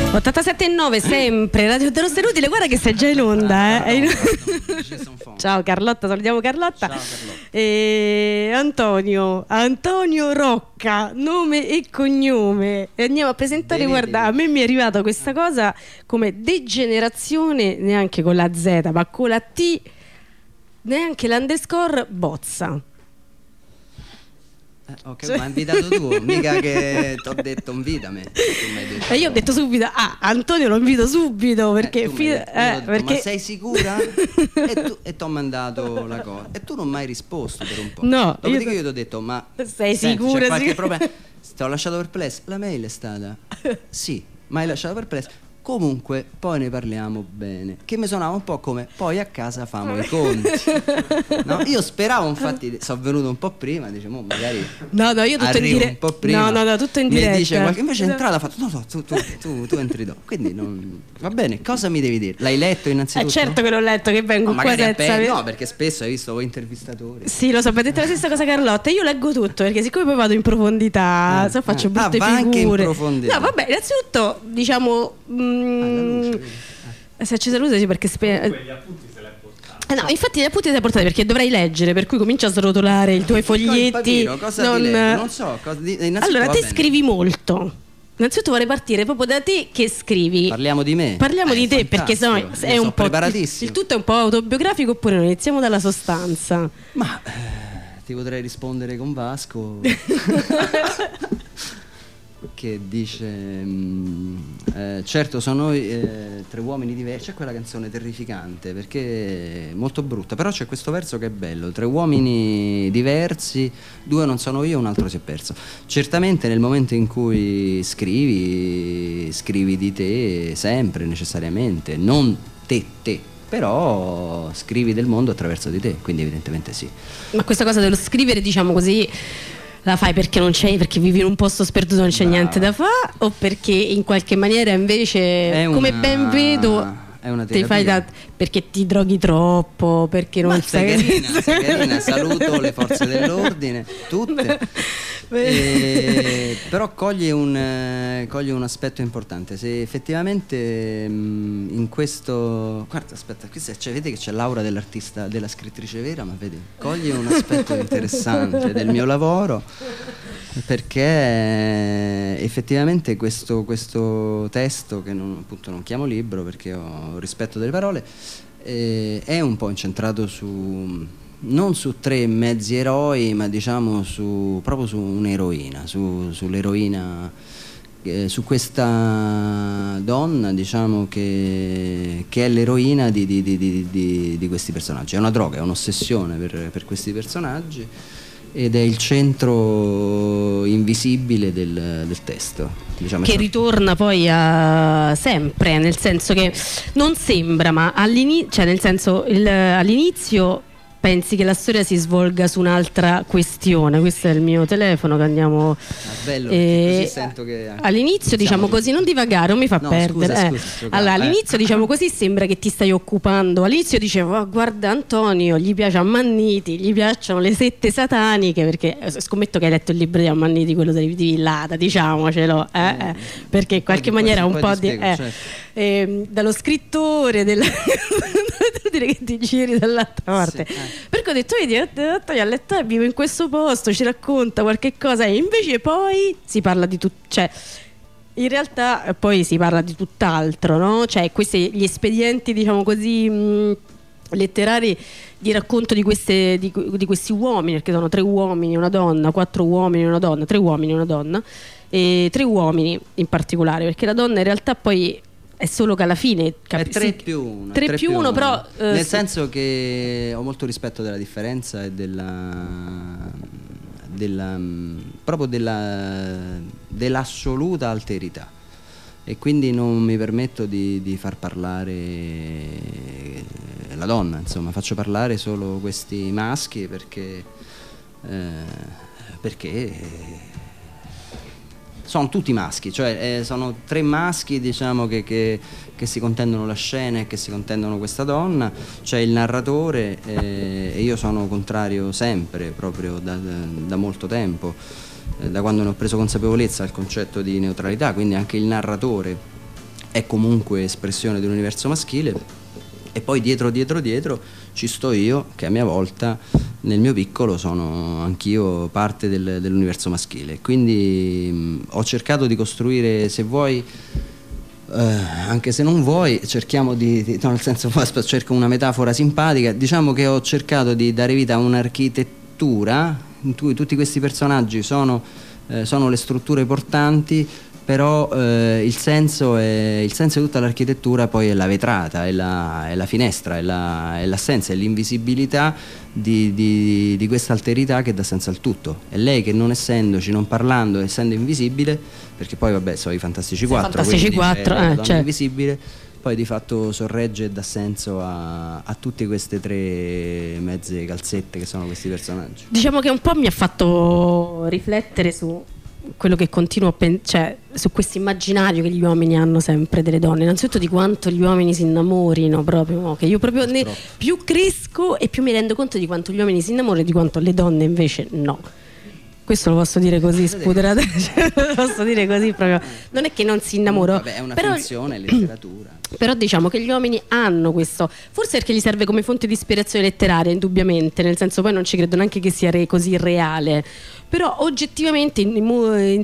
ottantasette e nove sempre Radio dello Sterutile, guarda che sei già in onda, eh. Ciao Carlotta, salutiamo Carlotta. Ciao Carlotta. E Antonio, Antonio Rocca, nome e cognome. E andiamo a presentare, Bene, guarda, bene. a me mi è arrivata questa cosa come degenerazione, neanche con la Z, ma con la T, neanche l'underscore Bozza. Eh, ok, ma hai invitato tu, mica che ti ho detto invitami. Tu mi hai detto. E io ho detto subito, ah, Antonio lo invito subito perché, Eh, tu mi fi- hai detto- io eh, ho detto, perché... ma sei sicura? e tu e ti ho mandato la cosa e tu non mi hai risposto per un po'. No, Dopodiché io- io ti ho detto, ma Sei senti, sicura, c'è qualche sicura? problema? Ti ho lasciato perplesso. La mail è stata sì, ma hai lasciato perplesso. Comunque poi ne parliamo bene. Che mi suonava un po' come poi a casa famo i conti. No? Io speravo, infatti sono venuto un po' prima, diciamo magari No, no, io tutto in arrivo diretta. un po' prima. No, no, no, tutto in diretta. Mi dice qualche, invece è entrata ha fatto no, no, tu, tu, tu, tu entri dopo. Quindi non va bene, cosa mi devi dire? L'hai letto Eh, innanzitutto? certo che l'ho letto, che vengo No, qua magari senza... appena- no, perché spesso hai visto voi intervistatori. Sì, lo so, mi ha detto la stessa cosa Carlotta. Io leggo tutto perché siccome poi vado in profondità, Eh, so, faccio eh. brutte Ah, va anche in figure. profondità. No, vabbè, innanzitutto diciamo mm, Ah, la luce, vedi. se c'è la luce sì, perché spe- Eh no, infatti gli appunti li hai portati perché dovrai leggere, per cui comincia a srotolare i tuoi Con il foglietti. papiro, cosa ti leggo? Non so, cosa di- innanzitutto, Allora, va te bene. scrivi molto. Innanzitutto vorrei partire proprio da te che scrivi. Parliamo di me. Parliamo Eh, di te perché fantastico. sennò Io è sono un po' preparatissimo. il tutto è un po' autobiografico oppure no? Iniziamo dalla sostanza. Ma eh, ti potrei rispondere con Vasco che dice mm, eh, certo sono noi eh, tre uomini diversi. C'è quella canzone terrificante perché è molto brutta, però c'è questo verso che è bello: tre uomini diversi, due non sono io, un altro si è perso. Certamente nel momento in cui scrivi scrivi di te sempre, necessariamente, non te te, però scrivi del mondo attraverso di te, quindi evidentemente sì. Ma questa cosa dello scrivere, diciamo così, la fai perché non c'è, perché vivi in un posto sperduto, non c'è Brava. niente da fare, o perché in qualche maniera invece, È come una- ben vedo, è una ti fai terapia. da, perché ti droghi troppo, perché non Ma sei sai carina, sei carina, saluto le forze dell'ordine, tutte. Eh, però coglie un, eh, coglie un aspetto importante. Se effettivamente mh, in questo. Guarda, aspetta, qui se- cioè, vedi che c'è l'aura dell'artista, della scrittrice vera, ma vedi, coglie un aspetto interessante del mio lavoro. Perché eh, effettivamente questo, questo testo, che non, appunto non chiamo libro perché ho rispetto delle parole, eh, è un po' incentrato su non su tre mezzi eroi, ma diciamo su, proprio su un'eroina, su, sull'eroina, eh, su questa donna, diciamo che, che è l'eroina di, di, di, di, di, di questi personaggi. È una droga, è un'ossessione per, per questi personaggi ed è il centro invisibile del, del testo, diciamo. che ritorna poi a sempre, nel senso che non sembra, ma all'inizio, cioè nel senso il, all'inizio pensi che la storia si svolga su un'altra questione. Questo è il mio telefono che andiamo. Ah, bello, eh, così sento che all'inizio, diciamo iniziamo così, non divagare, non mi fa No, perdere. scusa, eh. scusa, giocare, Allora, eh. all'inizio, diciamo così, sembra che ti stai occupando. All'inizio dicevo, "Oh, guarda Antonio, gli piace Ammanniti, gli piacciono le sette sataniche", perché eh, scommetto che hai letto il libro di Ammanniti, quello di Villada, diciamocelo, eh, eh, perché in qualche Poi- maniera poi- un poi po' ti di spiego, eh, certo. ehm, dallo scrittore del devo dire che ti giri dall'altra parte. Sì, eh. Perché ho detto, vedi, Antonio ha letto, eh, vivo in questo posto, ci racconta qualche cosa, e invece poi si parla di tutto, cioè in realtà eh, poi si parla di tutt'altro, no? Cioè questi gli espedienti, diciamo così, mh, letterari di racconto di, queste, di, di questi uomini, perché sono tre uomini e una donna, quattro uomini e una donna, tre uomini e una donna, e tre uomini in particolare, perché la donna in realtà poi è solo che alla fine è tre più uno, tre più uno, però eh, nel sì. senso che ho molto rispetto della differenza e della, della proprio della, dell'assoluta alterità, e quindi non mi permetto di, di far parlare la donna, insomma faccio parlare solo questi maschi perché eh, perché sono tutti maschi, cioè eh, sono tre maschi, diciamo, che, che, che si contendono la scena e che si contendono questa donna. C'è il narratore eh, e io sono contrario sempre, proprio da, da, da molto tempo, eh, da quando ne ho preso consapevolezza del concetto di neutralità, quindi anche il narratore è comunque espressione dell'universo maschile, e poi dietro dietro dietro ci sto io che a mia volta nel mio piccolo sono anch'io parte del, dell'universo maschile, quindi mh, ho cercato di costruire, se vuoi, eh, anche se non vuoi, cerchiamo di, di no, nel senso, cerco una metafora simpatica, diciamo che ho cercato di dare vita a un'architettura in cui tutti questi personaggi sono, eh, sono le strutture portanti, però eh, il senso è, il senso di tutta l'architettura poi è la vetrata, è la, è la finestra, è, la, è l'assenza, è l'invisibilità di, di, di questa alterità che dà senso al tutto. È lei che, non essendoci, non parlando, essendo invisibile, perché poi vabbè sono i Fantastici quattro, Fantastici quattro, è la eh, donna cioè. invisibile, poi di fatto sorregge e dà senso a, a tutte queste tre mezze calzette che sono questi personaggi. Diciamo che un po' mi ha fatto riflettere su quello che continuo a pensare, cioè su questo immaginario che gli uomini hanno sempre delle donne, innanzitutto di quanto gli uomini si innamorino proprio, no? Che io proprio ne, più cresco e più mi rendo conto di quanto gli uomini si innamorano e di quanto le donne invece no. Questo lo posso dire così spuderato, cioè, lo posso dire così proprio. Non è che non si innamoro, vabbè, è una però, finzione, letteratura. Però diciamo che gli uomini hanno questo, forse perché gli serve come fonte di ispirazione letteraria, indubbiamente, nel senso, poi non ci credo neanche che sia re, così reale, però oggettivamente in, in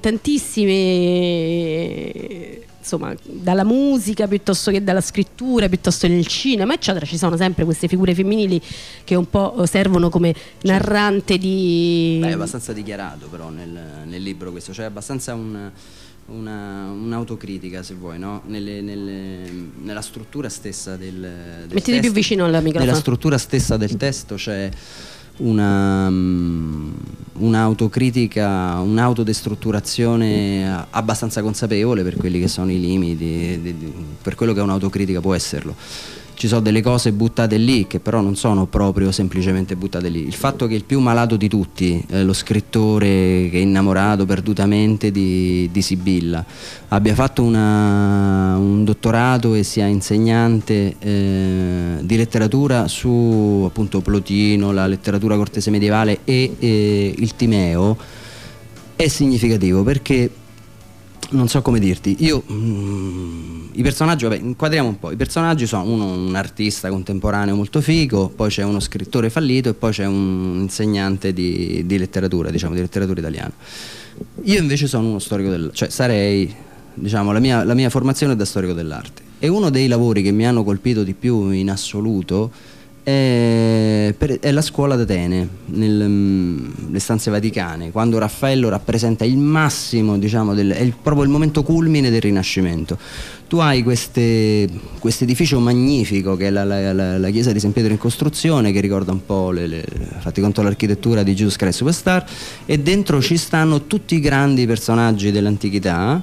tantissime, insomma, dalla musica piuttosto che dalla scrittura, piuttosto nel cinema eccetera, ci sono sempre queste figure femminili che un po' servono come narrante di... Beh, è abbastanza dichiarato però nel, nel libro questo, cioè abbastanza un... Una, un'autocritica, se vuoi, no? Nelle, nelle, nella struttura stessa del, del Mettiti testo, più vicino alla microfono. nella struttura stessa del testo c'è una um, un'autocritica, un'autodestrutturazione abbastanza consapevole per quelli che sono i limiti, di, di, per quello che un'autocritica può esserlo. Ci sono delle cose buttate lì che però non sono proprio semplicemente buttate lì. Il fatto che il più malato di tutti, eh, lo scrittore che è innamorato perdutamente di, di Sibilla, abbia fatto una, un dottorato e sia insegnante eh, di letteratura su appunto Plotino, la letteratura cortese medievale e eh, il Timeo, è significativo perché non so come dirti, io mm, i personaggi, vabbè, inquadriamo un po', i personaggi sono uno, un artista contemporaneo molto figo, poi c'è uno scrittore fallito e poi c'è un insegnante di, di letteratura, diciamo di letteratura italiana. Io invece sono uno storico del, cioè sarei, diciamo, la mia, la mia formazione è da storico dell'arte, e uno dei lavori che mi hanno colpito di più in assoluto è, per, è la scuola d'Atene, nelle stanze vaticane, quando Raffaello rappresenta il massimo, diciamo, del, è il, proprio il momento culmine del Rinascimento. Tu hai questo edificio magnifico che è la, la, la, la chiesa di San Pietro in costruzione, che ricorda un po' le, le, fatti conto l'architettura di Jesus Christ Superstar, e dentro ci stanno tutti i grandi personaggi dell'antichità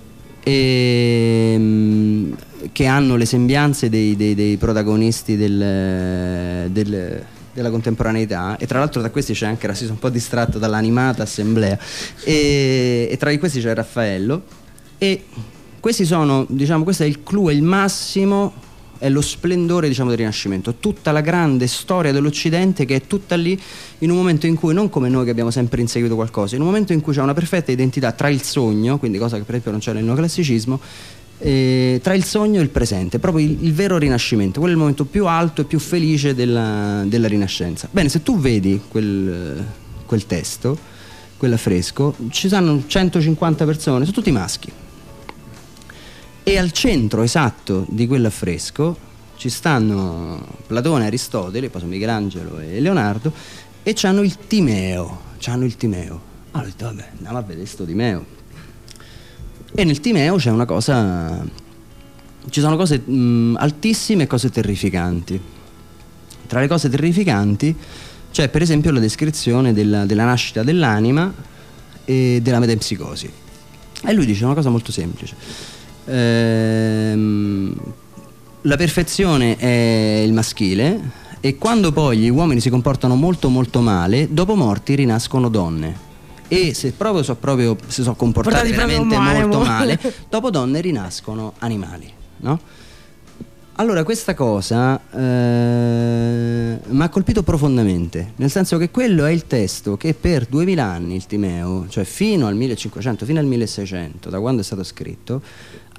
e, che hanno le sembianze dei, dei, dei protagonisti del, del, della contemporaneità, e tra l'altro tra questi c'è anche, si sono un po' distratto dall'animata assemblea, e, e tra questi c'è Raffaello, e questi sono, diciamo, questo è il clou, è il massimo, è lo splendore, diciamo, del Rinascimento, tutta la grande storia dell'Occidente che è tutta lì, in un momento in cui, non come noi che abbiamo sempre inseguito qualcosa, in un momento in cui c'è una perfetta identità tra il sogno, quindi cosa che per esempio non c'è nel neoclassicismo, eh, tra il sogno e il presente, proprio il, il vero Rinascimento, quello è il momento più alto e più felice della, della Rinascenza. Bene, se tu vedi quel, quel testo, quell'affresco, ci sono centocinquanta persone, sono tutti maschi. E al centro esatto di quell'affresco ci stanno Platone, Aristotele, poi sono Michelangelo e Leonardo, e c'hanno il Timeo, c'hanno il Timeo. Allora ho detto, vabbè, andiamo a vedere sto Timeo. E nel Timeo c'è una cosa, ci sono cose mh, altissime e cose terrificanti. Tra le cose terrificanti c'è per esempio la descrizione della, della nascita dell'anima e della metempsicosi. E lui dice una cosa molto semplice. Ehm, la perfezione è il maschile, e quando poi gli uomini si comportano molto molto male, dopo morti rinascono donne, e se proprio so proprio si sono comportati veramente male, molto male, dopo donne rinascono animali, no? Allora questa cosa eh, mi ha colpito profondamente, nel senso che quello è il testo che per duemila anni, il Timeo, cioè fino al millecinquecento, fino al milleseicento, da quando è stato scritto,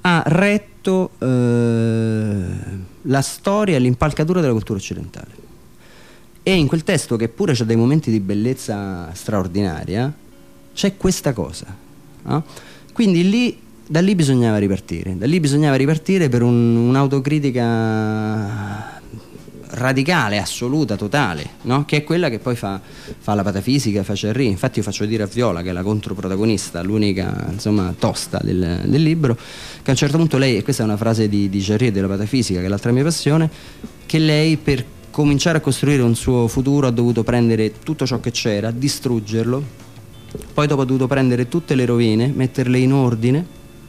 ha retto eh, la storia e l'impalcatura della cultura occidentale. E in quel testo, che pure c'ha dei momenti di bellezza straordinaria, c'è questa cosa, no? Quindi lì, da lì bisognava ripartire, da lì bisognava ripartire per un, un'autocritica radicale, assoluta, totale, no? Che è quella che poi fa, fa la patafisica, fa Cerri. Infatti io faccio dire a Viola, che è la controprotagonista, l'unica insomma tosta del, del libro, che a un certo punto lei, e questa è una frase di, di Cerri e della patafisica, che è l'altra mia passione, che lei per cominciare a costruire un suo futuro ha dovuto prendere tutto ciò che c'era, distruggerlo, poi dopo ha dovuto prendere tutte le rovine, metterle in ordine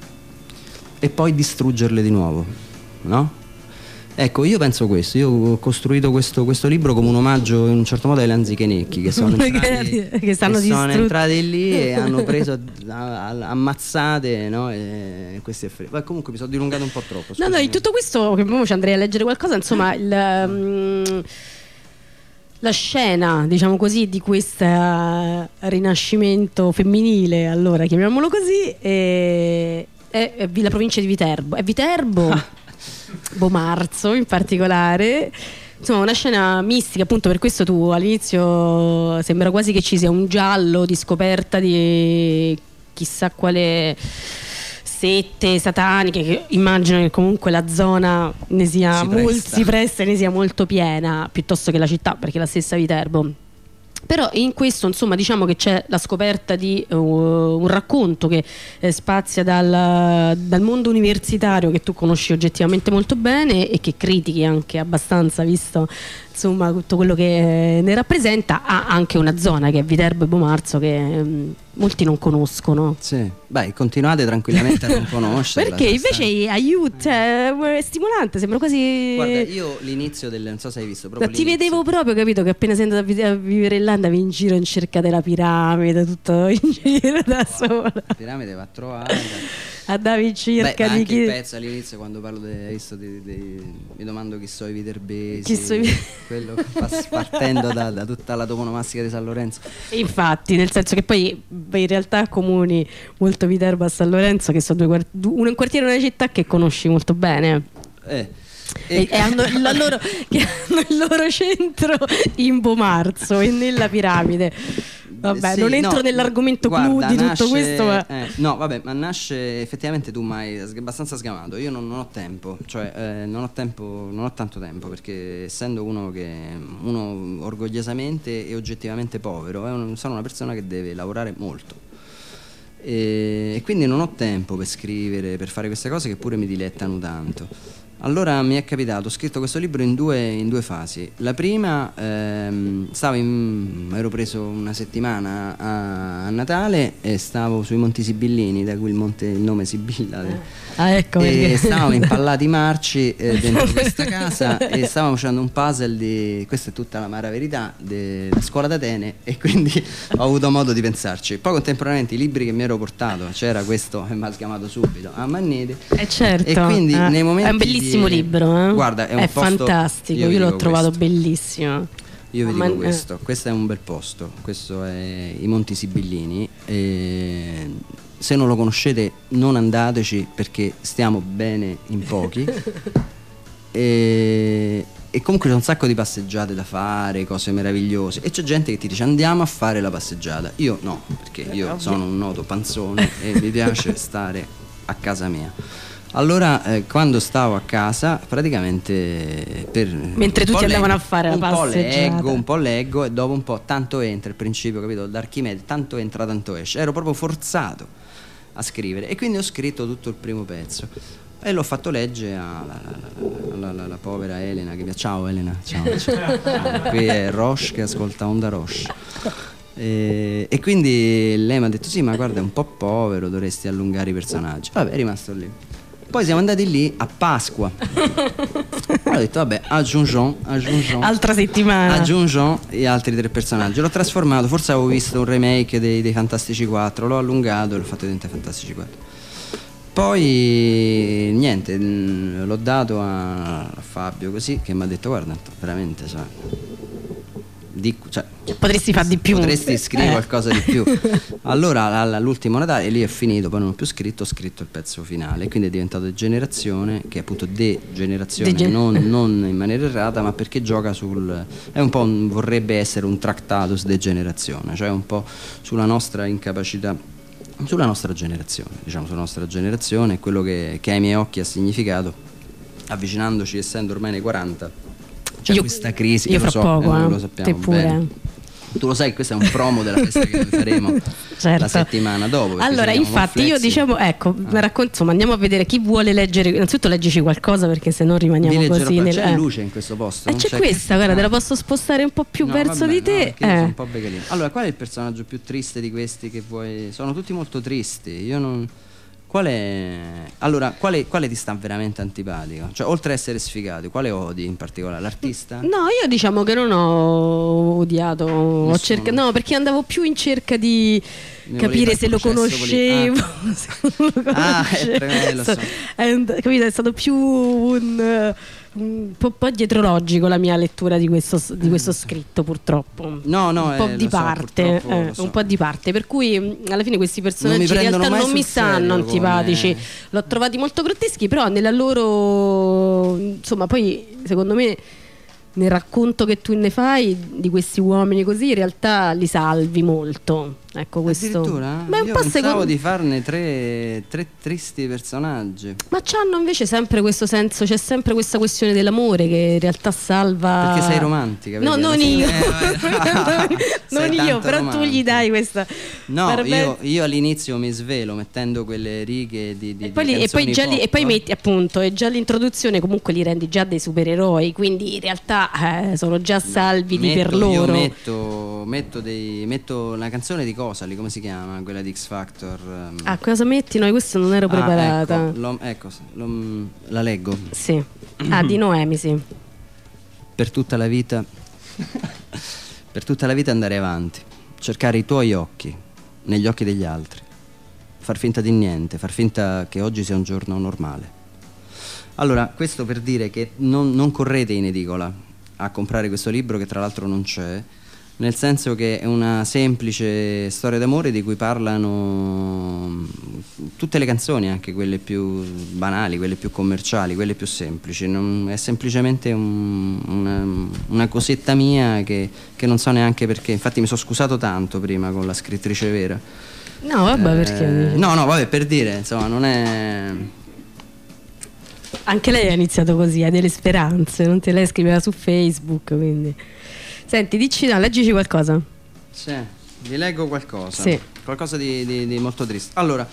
e poi distruggerle di nuovo, no? Ecco, io penso questo, io ho costruito questo, questo libro come un omaggio in un certo modo ai Lanzichenecchi, che sono entrati, che stanno che sono entrati lì e hanno preso a, a, ammazzate, no? E questi effetti. Ma comunque mi sono dilungato un po' troppo. No, no, in tutto questo, che poi ci andrei a leggere qualcosa, insomma, il, um, la scena, diciamo così, di questo rinascimento femminile, allora chiamiamolo così, è, è, è la provincia di Viterbo. È Viterbo. Ah. Bomarzo in particolare, insomma una scena mistica, appunto per questo tu all'inizio sembra quasi che ci sia un giallo di scoperta di chissà quale sette sataniche, che immagino che comunque la zona ne sia si molto, presta. si presta e ne sia molto piena, piuttosto che la città, perché la stessa Viterbo. Però in questo insomma diciamo che c'è la scoperta di uh, un racconto che eh, spazia dal, dal mondo universitario, che tu conosci oggettivamente molto bene e che critichi anche abbastanza, visto insomma tutto quello che ne rappresenta, ha anche una zona che è Viterbo e Bomarzo che um, molti non conoscono. Sì, beh, continuate tranquillamente a non conoscerla. Perché invece aiuta, è stimolante, sembra quasi. Guarda, io l'inizio del, non so se hai visto proprio ti vedevo proprio, capito, che appena sei andato a, vi- a vivere là andavi in giro in cerca della piramide, tutto in giro da sola. La piramide va trovata. Andavi in cerca Beh, di anche chi. il pezzo all'inizio, quando parlo de, visto, di, di, mi domando chi sono i viterbesi, Chi so i- quello partendo da, da tutta la toponomastica di San Lorenzo. Infatti, nel senso che poi in realtà comuni molto Viterbo a San Lorenzo, che sono due quart- un quartiere e una città che conosci molto bene. Eh. E, e hanno, la loro, che hanno il loro centro in Bomarzo e nella piramide. Vabbè, Sì, non entro no, nell'argomento clou guarda, di tutto nasce, questo, ma eh, no, vabbè, ma nasce effettivamente, tu mai abbastanza sgamato. Io non, non ho tempo, cioè eh, non ho tempo, non ho tanto tempo, perché essendo uno che uno orgogliosamente e oggettivamente povero, è un, sono una persona che deve lavorare molto. E, e quindi non ho tempo per scrivere, per fare queste cose che pure mi dilettano tanto. Allora mi è capitato, ho scritto questo libro in due, in due fasi. La prima, ehm, stavo in, ero preso una settimana a, a Natale e stavo sui Monti Sibillini, da cui il, monte, il nome Sibilla. ah, ecco e perché. stavamo impallati marci eh, dentro questa casa e stavamo facendo un puzzle di, questa è tutta l'amara verità, della scuola d'Atene, e quindi ho avuto modo di pensarci. Poi contemporaneamente i libri che mi ero portato, c'era questo che mi ha schiamato subito, a Manniti. Eh certo, E quindi eh. nei momenti è un bellissimo di... libro, eh? Guarda, è un è posto... fantastico, io, io l'ho dico trovato questo. bellissimo. Io vi Ma- dico questo, questo è un bel posto, questo è i Monti Sibillini, e se non lo conoscete non andateci, perché stiamo bene in pochi. e, e comunque c'è un sacco di passeggiate da fare, cose meravigliose, e c'è gente che ti dice andiamo a fare la passeggiata. Io no, perché io sono un noto panzone e mi piace stare a casa mia. Allora eh, quando stavo a casa praticamente per Mentre tutti leggo, andavano a fare la un po' passeggiata. leggo, un po' leggo, e dopo un po' tanto entra il principio, capito, d'Archimede, tanto entra tanto esce. Ero proprio forzato a scrivere, e quindi ho scritto tutto il primo pezzo e l'ho fatto leggere alla, alla, alla, alla povera Elena, che mi... ciao Elena, ciao, ciao. Qui è Roche che ascolta Onda Roche. E, e quindi lei mi ha detto sì, ma guarda, è un po' povero, dovresti allungare i personaggi. Vabbè, è rimasto lì. Poi siamo andati lì a Pasqua. Ho detto vabbè, aggiungiamo, aggiungiamo Altra settimana. aggiungiamo gli altri tre personaggi. L'ho trasformato, forse avevo visto un remake dei, dei Fantastici quattro, l'ho allungato e l'ho fatto diventare Fantastici quattro. Poi niente, mh, l'ho dato a, a Fabio così, che mi ha detto guarda, veramente, cioè, di, cioè, potresti fare di più, potresti scrivere eh. qualcosa di più. Allora all'ultimo Natale, e lì è finito, poi non ho più scritto, ho scritto il pezzo finale, quindi è diventato Degenerazione, che è appunto degenerazione, Degen- non, non in maniera errata, ma perché gioca sul, è un po' un, vorrebbe essere un tractatus degenerazione, cioè un po' sulla nostra incapacità, sulla nostra generazione, diciamo sulla nostra generazione, quello che, che ai miei occhi ha significato, avvicinandoci, essendo ormai nei quaranta, c'è io, questa crisi, io lo fra so, poco, eh, eh, lo sappiamo te pure. bene. Tu lo sai che questo è un promo della festa che noi faremo certo. la settimana dopo. Allora, infatti, io diciamo, ecco, ah. racconto, insomma, andiamo a vedere chi vuole leggere. Innanzitutto leggici qualcosa, perché se no rimaniamo così. Nel, c'è eh. luce in questo posto. Eh, c'è, c'è che... questa, guarda, ah. te la posso spostare un po' più no, verso vabbè, di te. No, eh. sono un po' begalino. Allora, qual è il personaggio più triste di questi che vuoi? Sono tutti molto tristi. Io non. Qual è. Allora, quale, quale ti sta veramente antipatico? Cioè, oltre a essere sfigati, quale odi in particolare? L'artista? No, io diciamo che non ho odiato. Ho cerca... No, perché andavo più in cerca di Mi capire se lo conoscevo. Ah, se non lo ah conoscevo. è tremendo, so. È, capito? È stato più un. un po', po' dietrologico la mia lettura di questo, di questo scritto, purtroppo. No, no, un po' eh, di lo parte, so, eh, so. un po' di parte. Per cui alla fine questi personaggi non in realtà non mi stanno serio, antipatici. come... L'ho trovati molto grotteschi, però nella loro, insomma, poi secondo me nel racconto che tu ne fai di questi uomini così, in realtà li salvi molto. Ecco, questo. Addirittura? Ma è un Io po' pensavo secondo... di farne tre, tre tristi personaggi. Ma c'hanno invece sempre questo senso, c'è sempre questa questione dell'amore che in realtà salva. Perché sei romantica. No, vedi? non io. non Sei io, però romantica. tu gli dai questa. No, Barbe... io, io all'inizio mi svelo mettendo quelle righe di, di, e poi, di li, e poi, già li, e poi metti appunto, e già l'introduzione comunque li rendi già dei supereroi, quindi in realtà eh, sono già salvi no, di metto, per loro. Io metto, metto, dei, metto la canzone di Cosali, come si chiama? Quella di X Factor. Um... Ah, cosa metti? No, questo non ero preparata. Ah, ecco, lo, ecco lo, la leggo. Sì. Ah, di Noemi, sì. Per tutta la vita, per tutta la vita andare avanti, cercare i tuoi occhi negli occhi degli altri, far finta di niente, far finta che oggi sia un giorno normale. Allora, questo per dire che non, non correte in edicola a comprare questo libro, che tra l'altro non c'è, nel senso che è una semplice storia d'amore di cui parlano tutte le canzoni, anche quelle più banali, quelle più commerciali, quelle più semplici. Non, è semplicemente un, una, una cosetta mia che, che non so neanche perché. Infatti mi sono scusato tanto prima con la scrittrice vera. No, vabbè, eh, perché? No, no, vabbè, per dire, insomma, non è... Anche lei ha iniziato così, ha delle speranze, non te lei scriveva su Facebook, quindi... Senti, dici, no, leggici qualcosa. Sì, vi leggo qualcosa. Sì. Qualcosa di, di, di molto triste. Allora,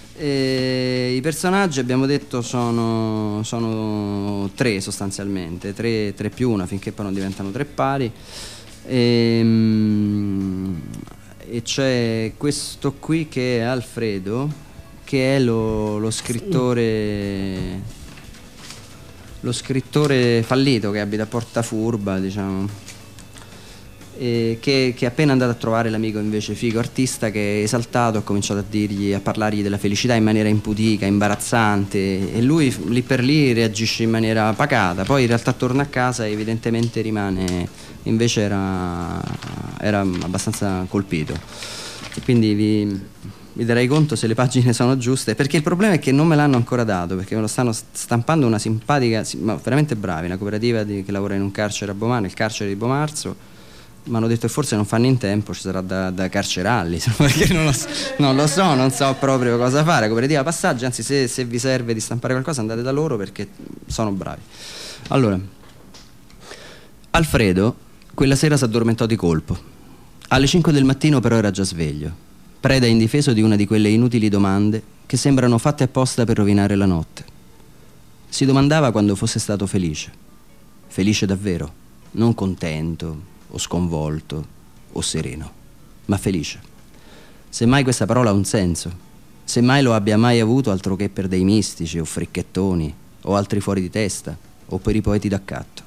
eh, i personaggi abbiamo detto sono, sono tre sostanzialmente, tre, tre più una, finché poi non diventano tre pari. E, e c'è questo qui che è Alfredo, che è lo, lo scrittore... lo scrittore fallito che abita a Portafurba, diciamo. Eh, che, che è appena andato a trovare l'amico invece figo artista, che è esaltato, ha cominciato a dirgli, a parlargli della felicità in maniera impudica, imbarazzante, e lui lì per lì reagisce in maniera pacata. Poi in realtà torna a casa e evidentemente rimane, invece era, era abbastanza colpito. Quindi vi, vi darei conto se le pagine sono giuste, perché il problema è che non me l'hanno ancora dato, perché me lo stanno stampando una simpatica, ma veramente bravi, una cooperativa di, che lavora in un carcere a Bomano, il carcere di Bomarzo. Mi hanno detto che forse non fanno in tempo, ci sarà da, da carcerarli, perché non lo, so, non lo so, non so proprio cosa fare. Cooperativa Passaggi, anzi se, se vi serve di stampare qualcosa andate da loro perché sono bravi. Allora, Alfredo quella sera si addormentò di colpo. Alle cinque del mattino però era già sveglio, preda indifeso di una di quelle inutili domande che sembrano fatte apposta per rovinare la notte. Si domandava quando fosse stato felice. Felice davvero, non contento o sconvolto o sereno, ma felice. Semmai questa parola ha un senso, semmai lo abbia mai avuto altro che per dei mistici o fricchettoni o altri fuori di testa o per i poeti d'accatto.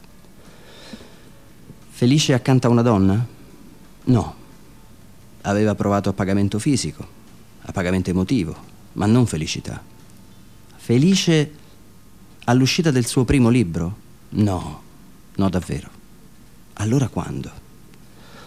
Felice accanto a una donna? No. Aveva provato a pagamento fisico, a pagamento emotivo, ma non felicità. Felice all'uscita del suo primo libro? No, no davvero. Allora quando?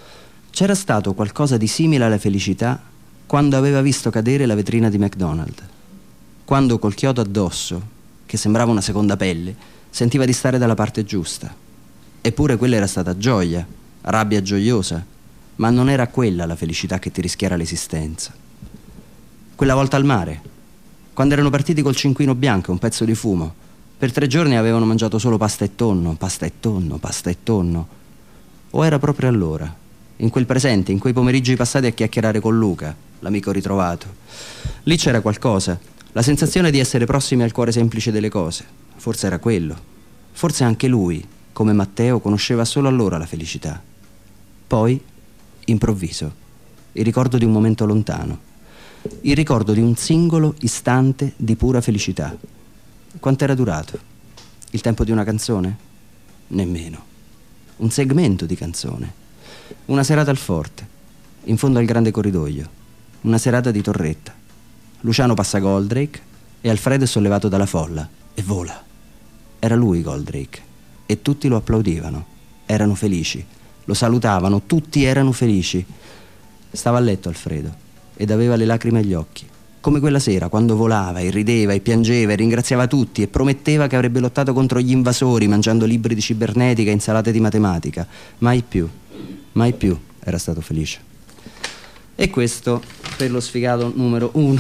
C'era stato qualcosa di simile alla felicità quando aveva visto cadere la vetrina di McDonald's. Quando col chiodo addosso, che sembrava una seconda pelle, sentiva di stare dalla parte giusta. Eppure quella era stata gioia, rabbia gioiosa, ma non era quella la felicità che ti rischiara l'esistenza. Quella volta al mare, quando erano partiti col cinquino bianco e un pezzo di fumo, per tre giorni avevano mangiato solo pasta e tonno, pasta e tonno, pasta e tonno. O era proprio allora, in quel presente, in quei pomeriggi passati a chiacchierare con Luca, l'amico ritrovato. Lì c'era qualcosa, la sensazione di essere prossimi al cuore semplice delle cose. Forse era quello. Forse anche lui, come Matteo, conosceva solo allora la felicità. Poi, improvviso, il ricordo di un momento lontano, il ricordo di un singolo istante di pura felicità. Quant'era durato? Il tempo di una canzone? Nemmeno. Un segmento di canzone. Una serata al forte, in fondo al grande corridoio. Una serata di torretta. Luciano passa Goldrake e Alfredo è sollevato dalla folla e vola. Era lui Goldrake e tutti lo applaudivano. Erano felici, lo salutavano, tutti erano felici. Stava a letto Alfredo ed aveva le lacrime agli occhi, come quella sera quando volava e rideva e piangeva e ringraziava tutti e prometteva che avrebbe lottato contro gli invasori mangiando libri di cibernetica e insalate di matematica. Mai più, mai più era stato felice. E questo per lo sfigato numero uno.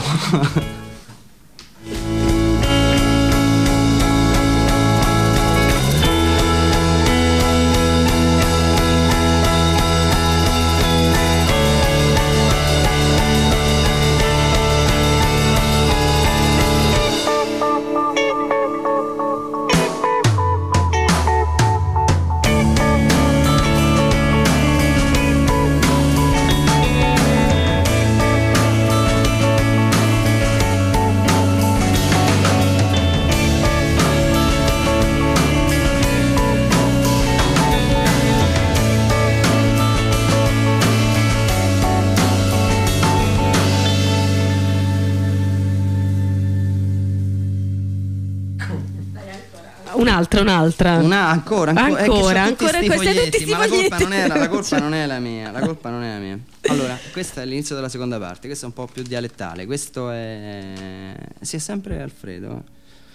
Un'altra, un'altra. Una, ancora, ancora, ancora, è ancora tutti questi foglietti, tutti ma la colpa, non è, la, la colpa cioè. non è la mia, la colpa non è la mia. Allora, questo è l'inizio della seconda parte, questo è un po' più dialettale, questo è... Si è sempre Alfredo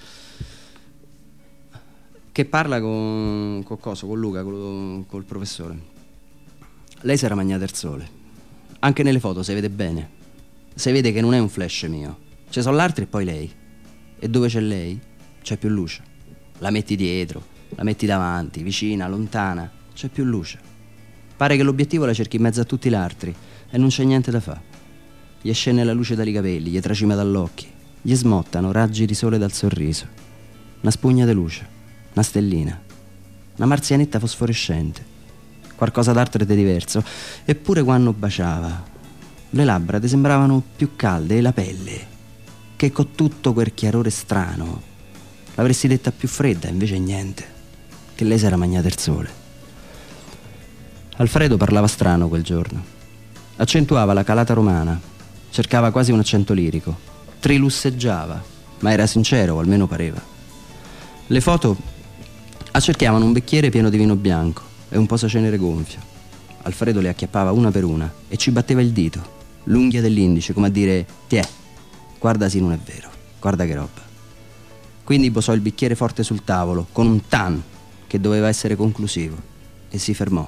che parla con, con coso, con Luca, con, col professore. Lei si era mangiata il sole. Anche nelle foto si vede bene. Si vede che non è un flash mio. Ci sono l'altro e poi lei. E dove c'è lei, c'è più luce. La metti dietro, la metti davanti, vicina, lontana, c'è più luce. Pare che l'obiettivo la cerchi in mezzo a tutti gli altri e non c'è niente da fare. Gli scende la luce dai capelli, gli tracima dall'occhi, gli smottano raggi di sole dal sorriso. Una spugna di luce, una stellina, una marzianetta fosforescente, qualcosa d'altro e di diverso. Eppure quando baciava, le labbra ti sembravano più calde e la pelle, che con tutto quel chiarore strano l'avresti detta più fredda, invece niente, che lei si era mangiata il sole. Alfredo parlava strano quel giorno, accentuava la calata romana, cercava quasi un accento lirico, trilusseggiava, ma era sincero, o almeno pareva. Le foto accerchiavano un bicchiere pieno di vino bianco e un posacenere gonfio. Alfredo le acchiappava una per una e ci batteva il dito, l'unghia dell'indice, come a dire: tiè, guarda sì, non è vero, guarda che roba. Quindi posò il bicchiere forte sul tavolo, con un tan che doveva essere conclusivo, e si fermò.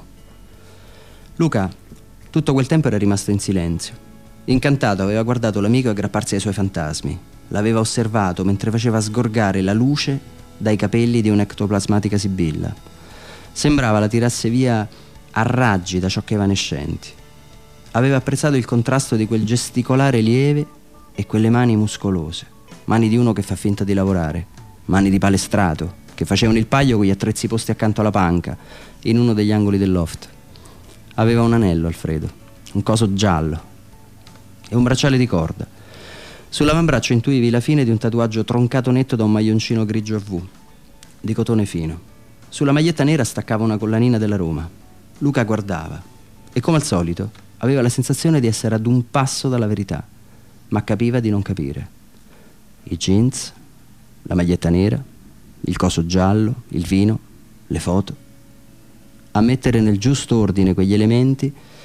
Luca, tutto quel tempo era rimasto in silenzio. Incantato aveva guardato l'amico aggrapparsi ai suoi fantasmi. L'aveva osservato mentre faceva sgorgare la luce dai capelli di un'ectoplasmatica sibilla. Sembrava la tirasse via a raggi da ciocche evanescenti. Aveva apprezzato il contrasto di quel gesticolare lieve e quelle mani muscolose. Mani di uno che fa finta di lavorare, mani di palestrato, che facevano il paio con gli attrezzi posti accanto alla panca, in uno degli angoli del loft. Aveva un anello, Alfredo, un coso giallo e un bracciale di corda. Sull'avambraccio intuivi la fine di un tatuaggio troncato netto da un maglioncino grigio a V, di cotone fino. Sulla maglietta nera staccava una collanina della Roma. Luca guardava e, come al solito, aveva la sensazione di essere ad un passo dalla verità, ma capiva di non capire. I jeans, la maglietta nera, il coso giallo, il vino, le foto. A mettere nel giusto ordine quegli elementi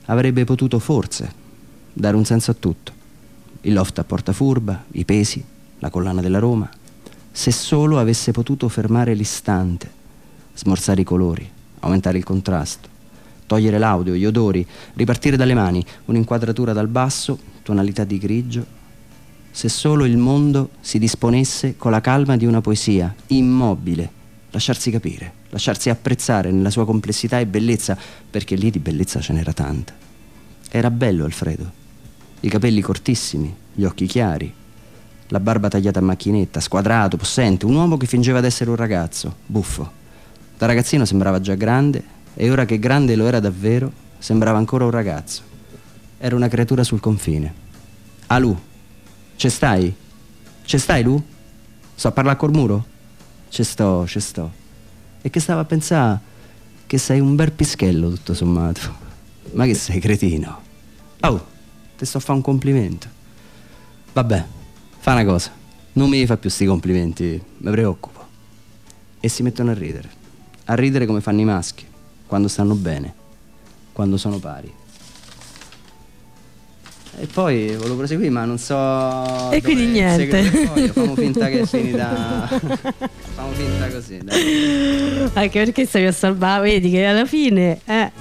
avrebbe potuto forse dare un senso a tutto. Il loft a Porta Furba, i pesi, la collana della Roma. Se solo avesse potuto fermare l'istante, smorzare i colori, aumentare il contrasto, togliere l'audio, gli odori, ripartire dalle mani, un'inquadratura dal basso, tonalità di grigio. Se solo il mondo si disponesse con la calma di una poesia, immobile, lasciarsi capire, lasciarsi apprezzare nella sua complessità e bellezza, perché lì di bellezza ce n'era tanta. Era bello Alfredo, i capelli cortissimi, gli occhi chiari, la barba tagliata a macchinetta, squadrato, possente, un uomo che fingeva d'essere un ragazzo, buffo. Da ragazzino sembrava già grande e ora che grande lo era davvero, sembrava ancora un ragazzo. Era una creatura sul confine. Ah, Lu, ci stai? Ci stai, Lu? So a parlare col muro? Ci sto, ci sto. E che stava a pensare che sei un bel pischello, tutto sommato. Ma che sei, cretino? Oh, ti sto a fare un complimento. Vabbè, fa una cosa, non mi fa più sti complimenti, mi preoccupo. E si mettono a ridere, a ridere come fanno i maschi, quando stanno bene, quando sono pari. E poi volevo proseguire, ma non so. E quindi niente. Facciamo finta che è finita. Facciamo finta così, dai. Anche perché stavi a salvare, vedi che alla fine. Eh.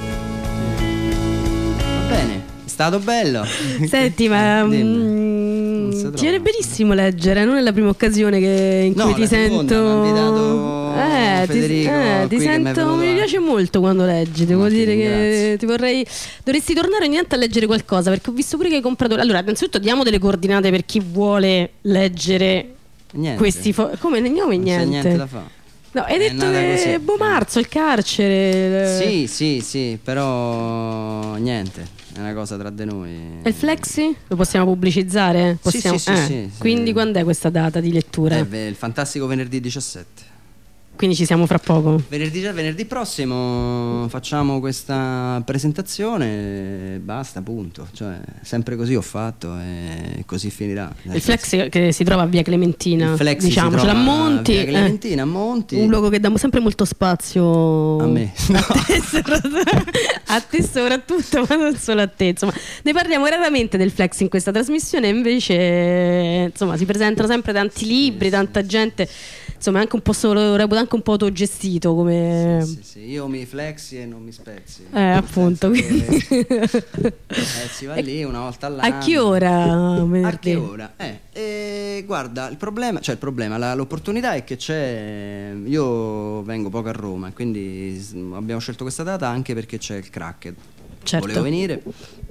Va bene, è stato bello. Senti, ma. Mm, ti viene benissimo leggere, non è la prima occasione che, in no, cui ti sento. Eh, Federico, ti, eh, ti sento, mi piace molto quando leggi, devo ma dire ti che ti vorrei, dovresti tornare ogni tanto a leggere qualcosa, perché ho visto pure che hai comprato. Allora, innanzitutto diamo delle coordinate per chi vuole leggere niente. questi fo- come ne niente. Non c'è niente da fare. No, hai È detto nata che così. boh, marzo, il carcere. Sì, sì, sì, però niente, è una cosa tra di noi. E il flexi? Lo possiamo pubblicizzare? Possiamo... Sì, sì, sì, eh. sì, sì. Quindi quando è questa data di lettura? Eh, il fantastico venerdì diciassette. Quindi ci siamo fra poco. Venerdì, venerdì prossimo facciamo questa presentazione e basta, punto. Cioè, sempre così ho fatto e così finirà. Il Flex che si trova a Via Clementina, il Flex diciamo, si trova a Monti, Via Clementina, eh, a Monti. un luogo che dà sempre molto spazio a me. No. A, te, a te soprattutto, ma non solo a te. Insomma, ne parliamo raramente del Flex in questa trasmissione, invece insomma si presentano sempre tanti libri, sì, tanta sì, gente. Insomma, è anche un po' solo, reputo anche un po' autogestito come. Sì, sì, sì. Io mi flexi e non mi spezzi. Eh, appunto. Che... eh, si va lì una volta all'anno. A che ora? A che ora? Eh, eh, guarda, il problema, cioè il problema, la, l'opportunità è che c'è. Io vengo poco a Roma, quindi abbiamo scelto questa data anche perché c'è il crack. Certo. Volevo venire.